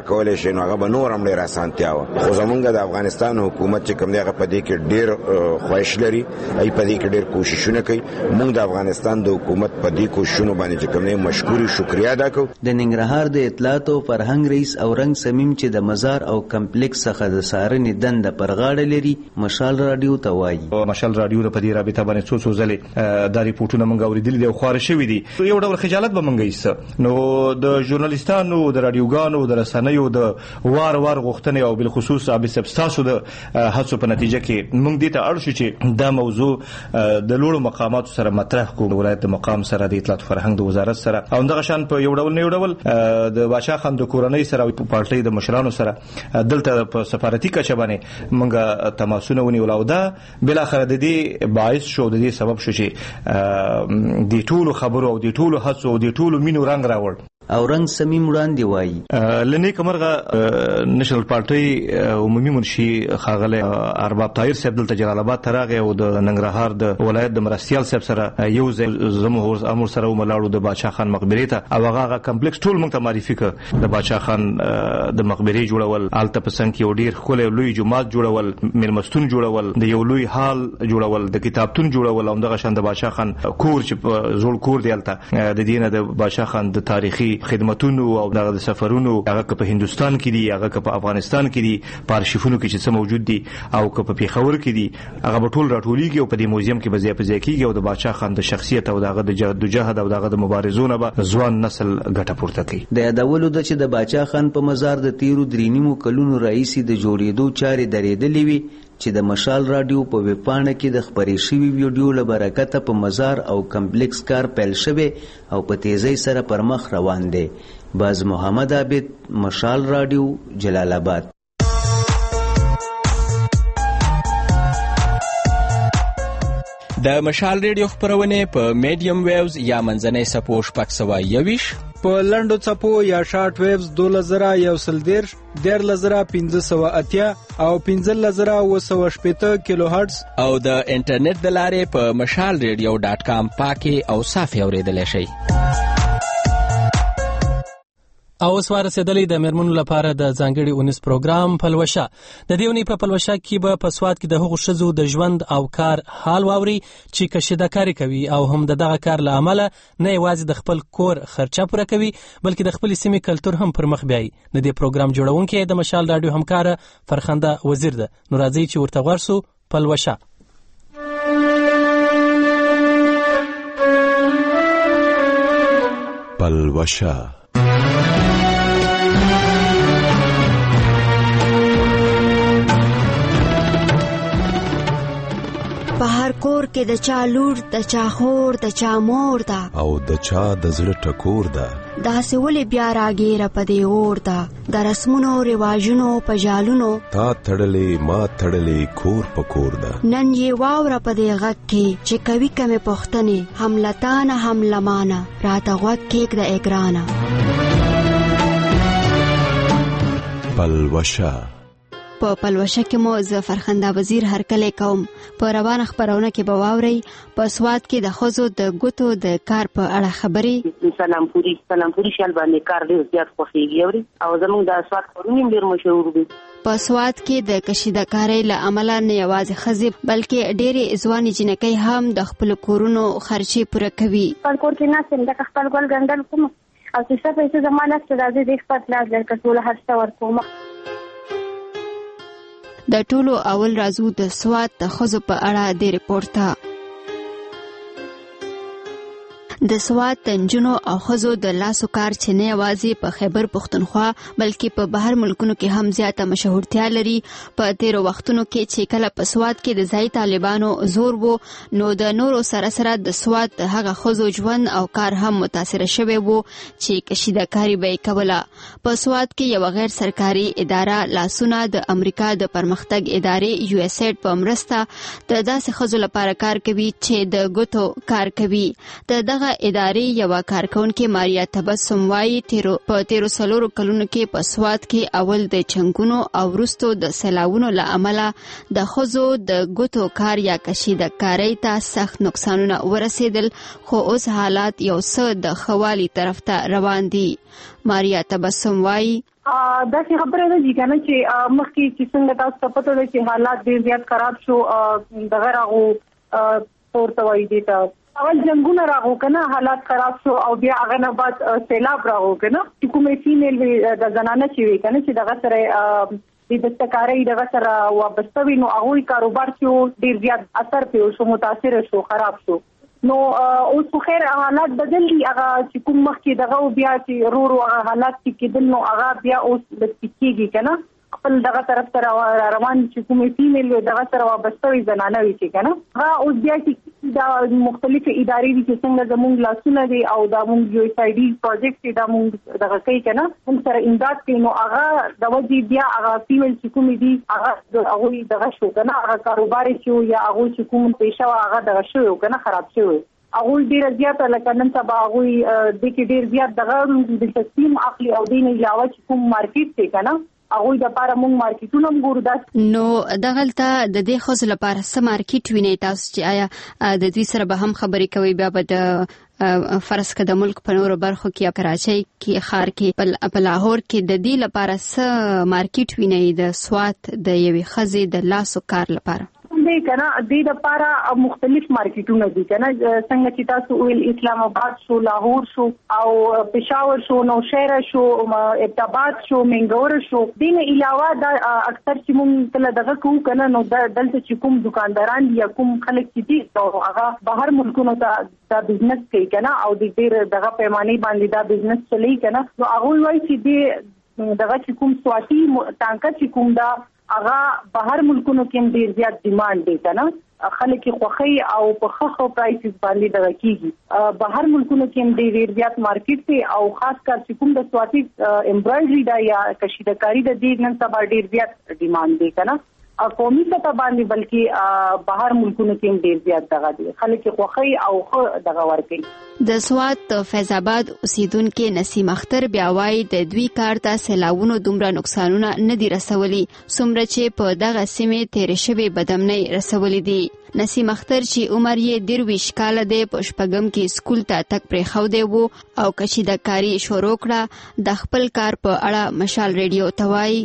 ورکول شي نو هغه به نور هم ډېر اسانتیا و. خو زمونږ د افغانستان حکومت چې کوم دی هغه په دې کې ډېر خواهش لري، ای په دې کې ډېر کوششونه کوي. موږ د افغانستان د حکومت په دې کوششونو باندې چې کوم دی مشکوري شکریا ادا کوو.
د ننګرهار د اطلاعات او فرهنګ رئیس اورنګ سمیم چې د مزار او کمپلیکس څخه د سارنې دنده پر غاړه لري مشال رادیو ته وایي.
مشال رادیو په دې رابطه باندې څو څو ځلې د ریپورتونو موږ اوریدلي دي او خبر شوي دي. یو ډول خجالت به موږ ایسته نو د ژورنالیستانو د رادیوګانو د رسنیو د وار وار غوښتنې او بل خصوص ابي سبستاسو د هڅو په نتیجه کې موږ دې ته اړ شو چې دا موضوع د لوړو مقاماتو سره مطرح کړو، ولایت د مقام سره د اطلاعات فرهنګ د وزارت سره او دغه شان په یو ډول نه یو ډول د بادشاه خان د کورنۍ سره او پارټۍ د مشرانو سره دلته په سفارتي کچه باندې موږ تماسونه ونیول او دا بل اخر د دې باعث شو د دې سبب شو چې د ټولو خبرو او د ټولو هڅو او د ټولو مینو رنگ راوړ.
اورنګ سمیم وړاندې وایي
لنی کمرغه نېشنل پارټي عمومي منشي خاغله ارباب طاهر صاحب دلته جلال آباد تراغه او د ننګرهار د ولایت د مرستيال صاحب سره یو زموږ امر سره وملاړو د بادشاه خان مقبره ته او هغه کمپلیکس ټول موږ ته معرفي کړ. د بادشاه خان د مقبره جوړول، آلته پسند کې یو ډیر خولي لوی جماعت جوړول، ملمستون جوړول، د یو لوی هال جوړول، د کتابتون جوړول او دغه شان د بادشاه خان کور چې زوړ کور دی الته د دینه د بادشاه خان د تاریخي خدمتونو او د سفرونو هغه په هندستان کې دي، هغه په افغانستان کې دي، په ارشیفونو کې چې څه موجود دي او په پیښور کې دي، هغه په ټول راټولېږي او په دې موزیم کې به ځای په ځای کېږي او د بادشاه خان د شخصیت او دغه د جهاد او دغه د مبارزونو به ځوان نسل ګټه پورته کوي.
د یادولو د چې د بادشاه خان په مزار د تیرو درینیمو کلونو رئیسي د جوړېدو چارې درېدلې وي چې د مشال رادیو په ویبپاڼه کې د خبرې شوي ویډیو له برکته په مزار او کمپلیکس کار پیل شوی او په تیزی سره پر مخ روان دی. باز محمد عابد، مشال رادیو، جلال آباد.
د مشال ریډیو خبرونه په میډیم ویوز یا منځنۍ سپو شپږ سوه یویش،
په لنډو څپو یا شارټ ویوز دوله زره یو سل دیرش، دیارلس زره پنځه سوه اتیا او پنځلس زره اوه سوه شپېته کیلو هرټز
او د انټرنیټ د لارې په مشال ریډیو ډاټ کام پاکي او صافي اوریدلی شئ.
او اوس ورسېدلی د میرمنو لپاره د ځانګړي اونیز پروګرام پلوشه. د دې اونۍ په پلوشه کې به په سواد کې د هغو ښځو د ژوند او کار حال واوري چې کشیده کاري کوي او هم د دغه کار له امله نه یوازې د خپل کور خرچه پوره کوي بلکې د خپلې سیمې کلتور هم پر مخ بیایي. د دې پروګرام جوړونکی د مشال راډیو همکاره فرخنده وزیر ده. نو راځئ چې ورته غوږ سو. پلوشه
پلوشه
په هر کور کې د چا لور، د چا خور، د چا مور ده
او د چا د زړه ټکور ده.
داسې ولې بیا راګیره په دې اور ده د رسمونو رواجونو په جالونو
تا تړلې ما تړلې کور په کور ده.
نن یې واوره په دې غږ کې چې کوي کمې پوښتنې هم لتانه هم لمانه راته غوږ کېږده ای ګرانه.
پلوشه
په پلوشه کې مو زه فرخنده وزیر هرکلی کوم. په روانه خبرونه کې به واورئ په سواد کې د ښځو د ګوتو د کار په اړه خبرې.
سلامپوري سلامپوري شال باندې کار ډېر زیات خوښېږي اوري او زموږ د سواد کارونه هم ډېر مشهور دي.
په سواد کې د کشیدهکارۍ له امله نه یوازې ښځې بلکې ډېرې ځوانې جینکۍ هم د خپلو کورونو خرچې پوره کوي.
خپل کور کې ناست یم دغه خپل ګل ګنډل کوم او چې څه پیسې زما نشته راځي د خپل لاس لکه ټوله هر څه ورکوم.
د ټولو اول رازو د سواد د ښځو په اړه د ریپورټ ته. د سواد د نجونو او ښځو د لاسو کار چې نه یوازې په خیبر پښتونخوا بلکې په بهر ملکونو کې هم زیاته مشهورتیا لري. په تیرو وختونو کې چې کله په سواد کې د ځایي طالبانو زور وو نو د نورو سره سره د سواد د هغه ښځو ژوند او کار هم متاثره شوی وو چې کشیدهکاري به یې کوله. په سواد کې یوه غیر سرکاري اداره لاسونه د امریکا د پرمختګ ادارې یو اس ایډ په مرسته د داسې ښځو لپاره کار کوي چې د ګوتو کار کوي. د دغه ادارې یوه کارکونکې ماریا تبسم وایي په تیرو څلورو کلونو کې په سواد کې اول د چنګونو او وروستو د سیلاوونو له امله د ښځو د ګوتو کار یا کشیدهکارۍ ته سخت نقصانونه ورسېدل خو اوس حالات یو څه د ښه والي طرف ته روان دي. ماریا تبسم وایي
دا څه خبره ده چې چې مخکې چې څنګه تاسو ته پته ده چې حالات ډېر زیات خراب شو دغه راغو پورته وایي دي ته اول جنگونه راغو کنه حالات خراب شو او بیا هغه نه بعد سیلاب راغو کنه چې کومې فیمیل د زنانه چې وي کنه چې دغه سره د دستکارۍ دغه سره وابسته وي نو هغوی کاروبار چې ډېر زیات اثر پرې وشو متاثر شو خراب شو نو اوس خو خیر حالات بدل دي هغه چې کوم مخکې دغه بیا چې رو رو هغه حالات چې کېدل نو هغه بیا اوس د کېږي کنه خپل دغه طرف سره روان چې کومې فیمیل دغه سره وابسته وي زنانه وي چې کنه هغه اوس بیا چې دا مختلفه ادارې دي چې څنګه زموږ لاسونه دي او دا موږ یو اس آی ډي پروجیکټ دا موږ دغه کوي کنه موږ سره امداد کوي نو هغه د وځي بیا هغه فیمیل چې کومې دي هغه هغه دغه شو کنه هغه کاروبار چې یا هغه چې کوم پیښه هغه دغه شو کنه خراب شوی هغه ډیر زیات لکه نن سبا هغه د کې ډیر زیات دغه د تقسیم عقلي او دین علاوه چې کوم مارکیټ دی کنه هغه د لپاره موږ مارکیټونه ګورو دا
نو دغلته د دې خو لپاره سم مارکیټ ویني تاسو چې آیا د دوی سره به هم خبرې کوي بیا به د فرض کړه د ملک په نورو برخو کې کراچۍ کې خار کې په لاهور کې د دې لپاره سم مارکیټ ویني د سوات د یوې خزې د لاسو کار لپاره
دی کنه د دې لپاره مختلف مارکیټونه دي کنه څنګه چې تاسو ویل اسلام آباد شو لاهور شو او پېښور شو نوشهره شو ابتاباد شو منګور شو دین علاوه دا اکثر چې موږ کله دغه کوو کنه نو دلته چې کوم دکانداران یا کوم خلک چې دي او هغه بهر ملکونو ته دا بزنس کوي کنه او د ډېر دغه پیمانه باندې دا بزنس چلی کنه نو هغه وایي چې د دغه چې کوم سواتی ټانکه چې کوم دا هغه بهر ملکونو کې ډیر زیات ډیماند دی کنه خلک خوخي او په خخو پرایسز باندې دغه کیږي بهر ملکونو کې ډیر زیات مارکیټ دی او خاص کر چې کوم د سواتی امبرایډری دا یا کشیدکاری د دې نن سبا ډیر زیات ډیماند دی کنه او قومي سطح باندې بلکې بهر ملکونو کې ډیر زیات دغه دي خلک خوخي او دغه ورکي
د سوات فیض آباد اوسیدونکو نسیم اختر بیا وايي د دوی کار ته سیلاوونو دومره نقصانونه نه دي رسولي څومره چې په دغه سیمه تیر شوی بدمنۍ رسولي دي نسیم اختر چې عمر یې درویش کال دی په شپږم کې سکول ته تک پرې خو دی وو او کشیدکاری شروع کړه د خپل کار په اړه مشال ریډیو ته وایي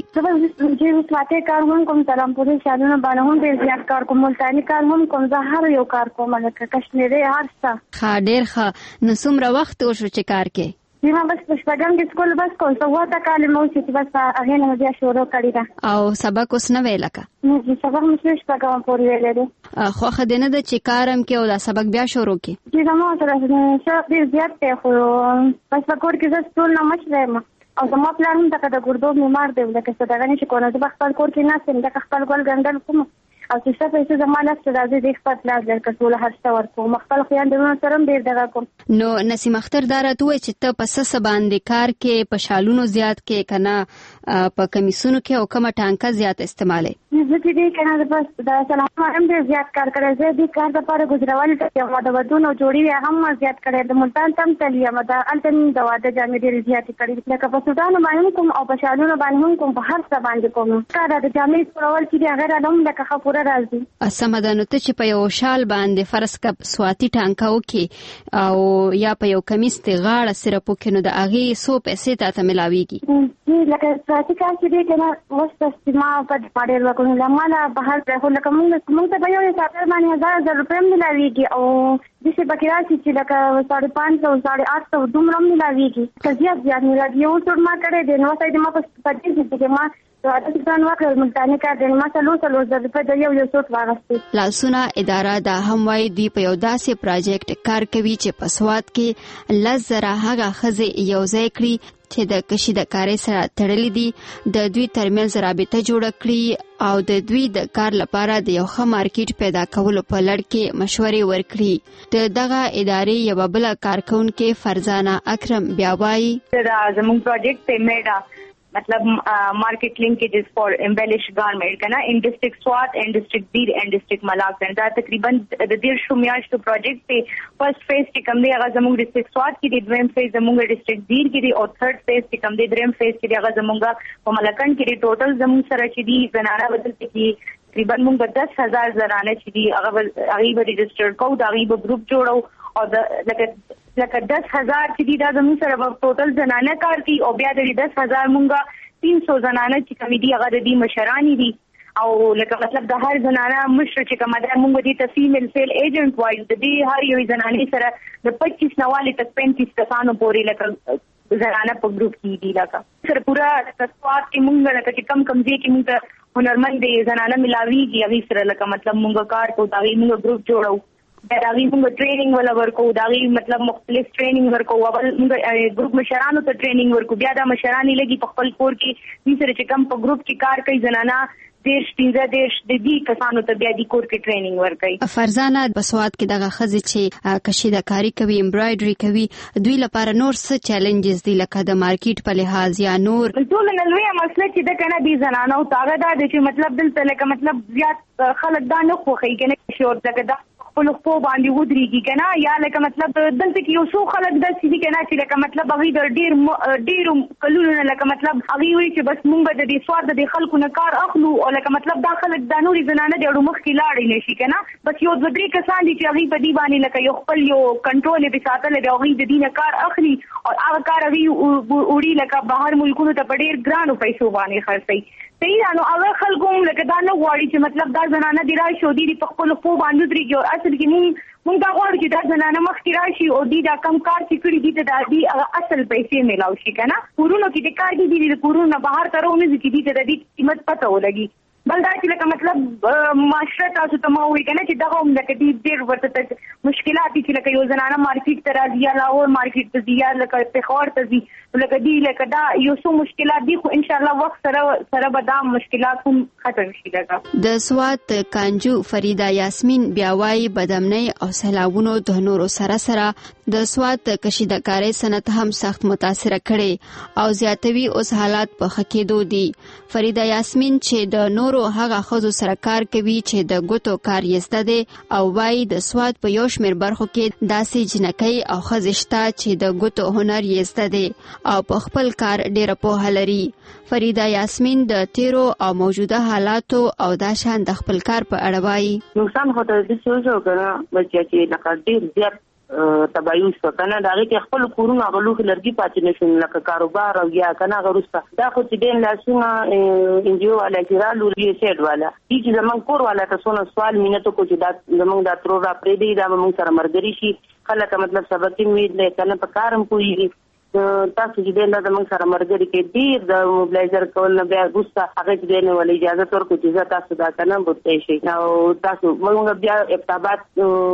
چې سواته کار هم کوم سلامپوري شالونه باندې هم ډیر زیات کار کوم ملتانی کار هم کوم زه هر یو کار کوم لکه کشمیري هر څه
ښه ډیر ښه نو څومره وخت وشو چې کار کې
ما بس پښپګم کې سکول بس کوم څو وخت کال مو چې بس هغه نه بیا شروع کړی دا او
سبق اوس نه ویل کا
نو چې سبق مې پښپګم پورې ویل دي
خو خدینه د چې کارم کې او دا سبق بیا شروع کی
چې زموږ سره څه ډیر زیات ته خو بس پکور کې زه ټول نه مشره ما او زموږ پلان هم دا د ګردو بیمار دی لکه څه دغه نشي کولای چې خپل کور کې نه سم د خپل ګل ګندل کوم او چې څه پیسې زمانه ستاسو د خپل پلاس درکړ ټول هر څه ورکو مخفل خو یاندونه سره ډیر دغه کوم
نو نسیم اختر دارته وای چې ته په سس باندې کار کې په شالونو زیات کې کنه په کمیسونو کې او کومه ټانکه زیات استعمالې
زه چې کنه بس د سلام هم ډیر زیات کار کړی زه د کار لپاره ګجراوال ته ما د ودونو جوړی هم زیات کړی د ملتان تم تلیا ما د التن د واده جامې ډیر زیات کړی لکه په سودان باندې کوم او په شالونو باندې کوم په هر څه باندې کوم کار د جامې جوړول چې هغه رالم لکه خپوره راځي سمدانو ته چې په یو شال باندې فرض کپ سواتی ټانکا وکي او یا په یو کمیس ته غاړه سره پوکینو د اغه سو پیسې ته ملاويږي لکه سواتی کار چې دی کنه وسته استعمال په باندې وکړو لمانه بهر په لکه موږ موږ ته یو ساتل باندې هزار هزار روپۍ ملاويږي او د څه بکرا چې لکه ساڑھے پانچ سو ساڑھے آٹھ سو دومره ملاويږي زیات زیات ملاويږي یو څور ما کړې دی نو سايد ما په پټي چې ما
لاسونه اداره د هموای دی په یو داسې پروجیکټ کار کوي چې په سوات کې لزره هغه خزه یو ځای کړي چې د کشیدکارۍ سره تړلې دي د دوی ترمنځ رابطه جوړه کړي او د دوی د کار لپاره د یو ښه مارکیټ پیدا کولو په لړ کې مشورې ورکړي د دغه ادارې یو بل کارکونکو فرزانه اکرم بیا وایي
دا زموږ پروجیکټ ته میډا मतलब market linkages for embellish garment का ना in district Swat and district Dir and district Malakand दा तकरीबन दीर शुमियाश तो प्रोजेक्ट पे first phase के कम दे अगर जमुंग डिस्ट्रिक्ट स्वात की द्विम फेज जमुंग डिस्ट्रिक्ट दीर की और थर्ड फेज के कम दे द्विम फेज की अगर जमुंगा वो मलाकन की टोटल जमुंग सरचदी जनारा बदलते की तकरीबन मुंग दस हजार जनाने चीदी अगर अगीब रजिस्टर्ड को अगीब ग्रुप जोड़ो और लगे लगे दस हजार चीदी दा जमुंग सर टोटल जनाने कार की और ब्या दस हजार मुंगा तीन سو زنانه چې کمیټي هغه د دې مشرانی دي او لکه مطلب د هر زنانه مشر چې کومه ده موږ دې ته فیمیل سیل ایجنټ وایو د دې هر یو زنانې سره د پچیس نواله تک پینتیس کسانو پورې لکه زنانه په ګروپ کې دي لکه سره پورا تاسوات کې موږ لکه چې کم کم دي کې موږ هنرمند زنانه ملاویږي هغه سره لکه مطلب موږ کار کوو دا موږ ګروپ جوړو دا غي موږ ټریننګ ولا ورکو دا غي مطلب مختلف ټریننګ ورکو او موږ ګروپ مشرانو ته ټریننګ ورکو بیا دا مشرانی لګي په خپل کور کې دې سره چې کم په ګروپ کې کار کوي زنانه دیش پینځه دیش د دې کسانو ته بیا د کور کې ټریننګ ورکړي.
فرزانه بسواد کې دغه خزې چې کشیده‌کاری کوي امبرایډري کوي دوی لپاره نور څه چیلنجز دي لکه د مارکیټ په لحاظ یا نور
ټول نه لوی مسله چې د کنه دي زنانه او تاغه دا چې مطلب دلته لکه مطلب زیات خلک دا نه خوخي کنه شور دغه په لوخو باندې ودرېږي کنه یا لکه مطلب دلته کې یو څو خلک د سړي کنه چې لکه مطلب هغه د ډیر ډیر کلونو لکه مطلب هغه وی چې بس مونږ د دې سواد د خلکو نه کار اخلو او لکه مطلب دا خلک د نوري زنانه د اړو مخ کې لاړې نشي کنه بس یو د درې کسان دي چې هغه په دې باندې لکه یو خپل یو کنټرول به ساتل دی هغه د دینه کار اخلي او هغه کار هغه وړي لکه بهر ملکونو ته په ډیر ګرانو پیسو باندې خرڅي صحیح نو هغه خلکو لکه دا نه غواړي چې مطلب دا زنانه دی راشي او دی په خپل خو باندې درېږي او اصل کې مونږ مونږ دا غواړو چې دا زنانه مخکې راشي او دی دا کم کار چې کړی دي ته دا دی اصل پیسې میلاو شي کنه کورونو کې د کار دي د کورونو بهر ترونه چې دي ته د دې قیمت پته ولګي بل دا چې لکه مطلب معاشره تاسو ته ما وایي کنه چې دا هم لکه دې ډېر ورته مشکلات دي چې لکه یو زنانه مارکیټ ته راځي یا لاهور مارکیټ ته ځي یا لکه پېښور ته ځي لکه دې لکه دا یو څو مشکلات دي خو ان شاء الله وخت سره سره به دا مشکلات هم ختم شي لکه
د سوات کانجو فریدا یاسمین بیا وايي بدامنۍ او سیلابونو د نورو سره سره د سوات کشیده‌کارۍ صنعت هم سخت متاثر کړي او زیاتوي اوس حالات په خکېدو دي. فریدا یاسمین چې د نورو هغه خزو سره کار کوي چې د ګوتو کار یې زده دي او وايي د سوات په یو شمېر برخو کې داسې جنکۍ او ښځې شته چې د ګوتو هنر یې زده دي او په خپل کار ډېره پوهه لري. فریدا یاسمین د تیرو او موجوده حالاتو او دا شان د خپل کار په اړه وايي.
نقصان خو ته د څه شو کنه بچی لکه ډېر زیات تباہی شو کنه دا کې خپل کورونه غلوخ لرګي پاتې نشون لکه کاروبار او یا کنه غروسته دا خو چې دین لاسونه انجیو والا چې رالو ری سیټ والا چې زمون کور والا تاسو نو سوال مينته کو چې دا زمون دا تر را پرې دی دا موږ سره مرګري شي خلک مطلب سبق کې امید نه کنه په کارم کوي تاسو چې دین د موږ سره مرګري کې ډیر د موبلایزر کول نه بیا غوسه هغه چې دین ولې اجازه ورکړو چې تاسو دا کنه بوتای شي نو تاسو موږ بیا ابتابات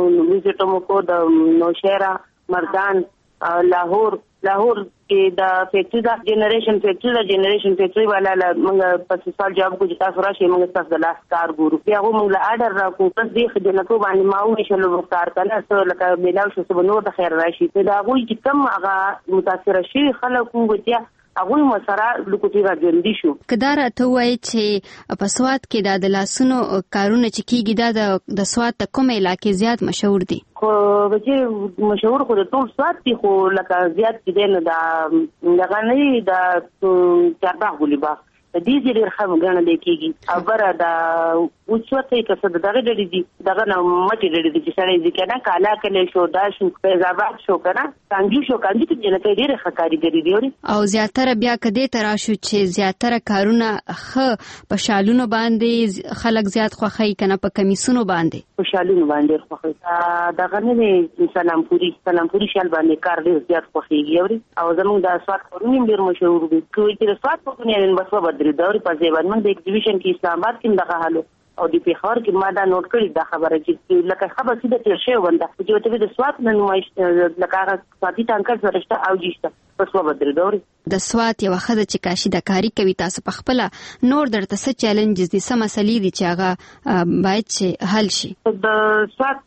ویزټ مو کو د نوشهرا مردان لاهور لاهور کې دا فیکټری دا جنریشن فیکټری دا جنریشن فیکټری والا موږ په سوال جواب کو چې تاسو راشي موږ تاسو د لاس کار ګورو بیا موږ له اډر راکو پس دې خدمتو باندې ماوي شلو کار کله سو لکه بلاو شو سبنو د خیر راشي دا غوي چې کم هغه متاثر شي خلکو وګتیا هغه مسره لکوټی راځندې شو کدار ته وای چې په سوات کې د لاسونو کارونه چې کیږي دا د سوات کومه علاقې زیات مشهور دي خو چې مشهور خو د ټول سوات دي خو لکه زیات دي نه دا دغه نه دا چارباغ ګلیبا د دې ډېر خام غاڼه لیکيږي اوبره دا اوڅوته کسه دغه ډېر دي دغه نو مټي ډېر دي چې سړی ځکه نه کالا کله شو دا شو فیضاباد شو کنه څنګه شو کاندي چې جنته ډېر خکاری ګری دی او زیاتره بیا کده تر شو چې زیاتره کارونه خ په شالونو باندې خلک زیات خوخی کنه په کمیسونو باندې په شالونو باندې خوخی دغه نه سلام پوری سلام پوری شال باندې کار ډېر زیات خوخیږي او زموږ د سوات کورونه ډېر مشهور دي کوي چې سوات په دنیا کې بس درې دوري په ځای باندې د ایگزیبیشن کې اسلام آباد کې دغه حالو او د پیښور کې ما دا نوٹ کړی دا خبره چې لکه خبر سیده تیر شوی ونده چې ته د سوات نه نمایش لکه هغه ساتي ټانکر سرهشته او جشته په سوات درې دوري د سوات یو خزه چې کاشیده‌کاری کوي تاسو په خپل نور درته څه چیلنجز دي سم مسلې دي چې هغه باید چې حل شي د سوات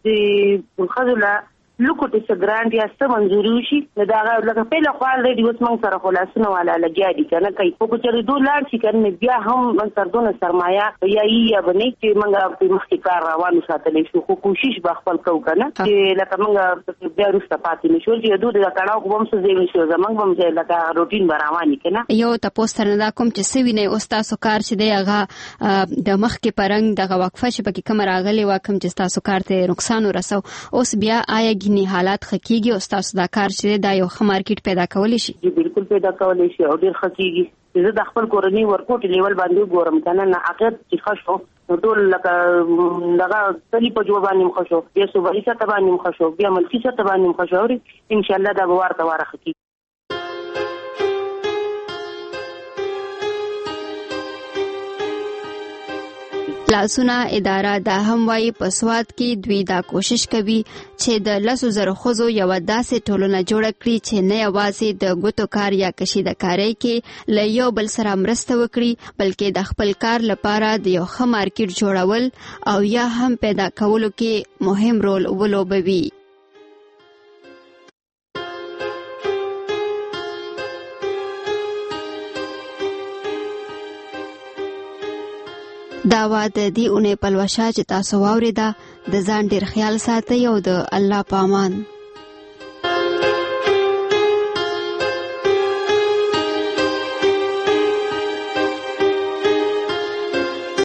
د خزله لوکوټ څه ګرانډ یا څه منځوري شي دا لکه په لخوال ریډي اوس موږ سره خلاصونه والا لګیا دي کنه کوي په چې دوه لاړ شي کنه بیا هم موږ سره دونه سرمایا یا یې باندې چې موږ په مخکې کار روانو ساتلې شو خو کوشش به خپل کو کنه چې لکه موږ بیا رسته پاتې نشو چې دوه د کړهو کوم څه زیوي شو زمونږ هم چې لکه روټین برابر کنه یو تاسو سره دا کوم چې سوي نه اوس تاسو کار چې دی هغه د مخکې پرنګ دغه وقفه چې پکې کوم راغلي واکم چې تاسو کار ته نقصان ورسو اوس بیا آیا نه حالات خکېږي او تاسو دا کار چې دا یو ښه مارکیټ پیدا کولی شي بالکل پیدا کولی شي او ډیر خکېږي زه د خپل کورنۍ ورکوټ لیول باندې ګورم کنه نه عقیدت چې خشو نو ټول لکه دغه کلی په جواب باندې مخشو بیا صوبایي سطح باندې مخشو بیا ملکي سطح باندې مخشو ان شاء الله دا به ورته وارخه
لاسونه اداره دا هم وایي په سواد کې دوی دا کوشش کوي چې د لسو زرو ښځو یوه داسې ټولنه جوړه کړي چې نه یوازې د ګوتو کار یا کشیدهکارۍ کې له یو بل سره مرسته وکړي بلکې د خپل کار لپاره د یو ښه مارکیټ جوړول او یا هم پیدا کولو کې مهم رول ولوبوي. دا وا د دې اونۍ پلوشه چې تاسو واورېده د ځان ډېر خیال ساتئ او د الله په امان.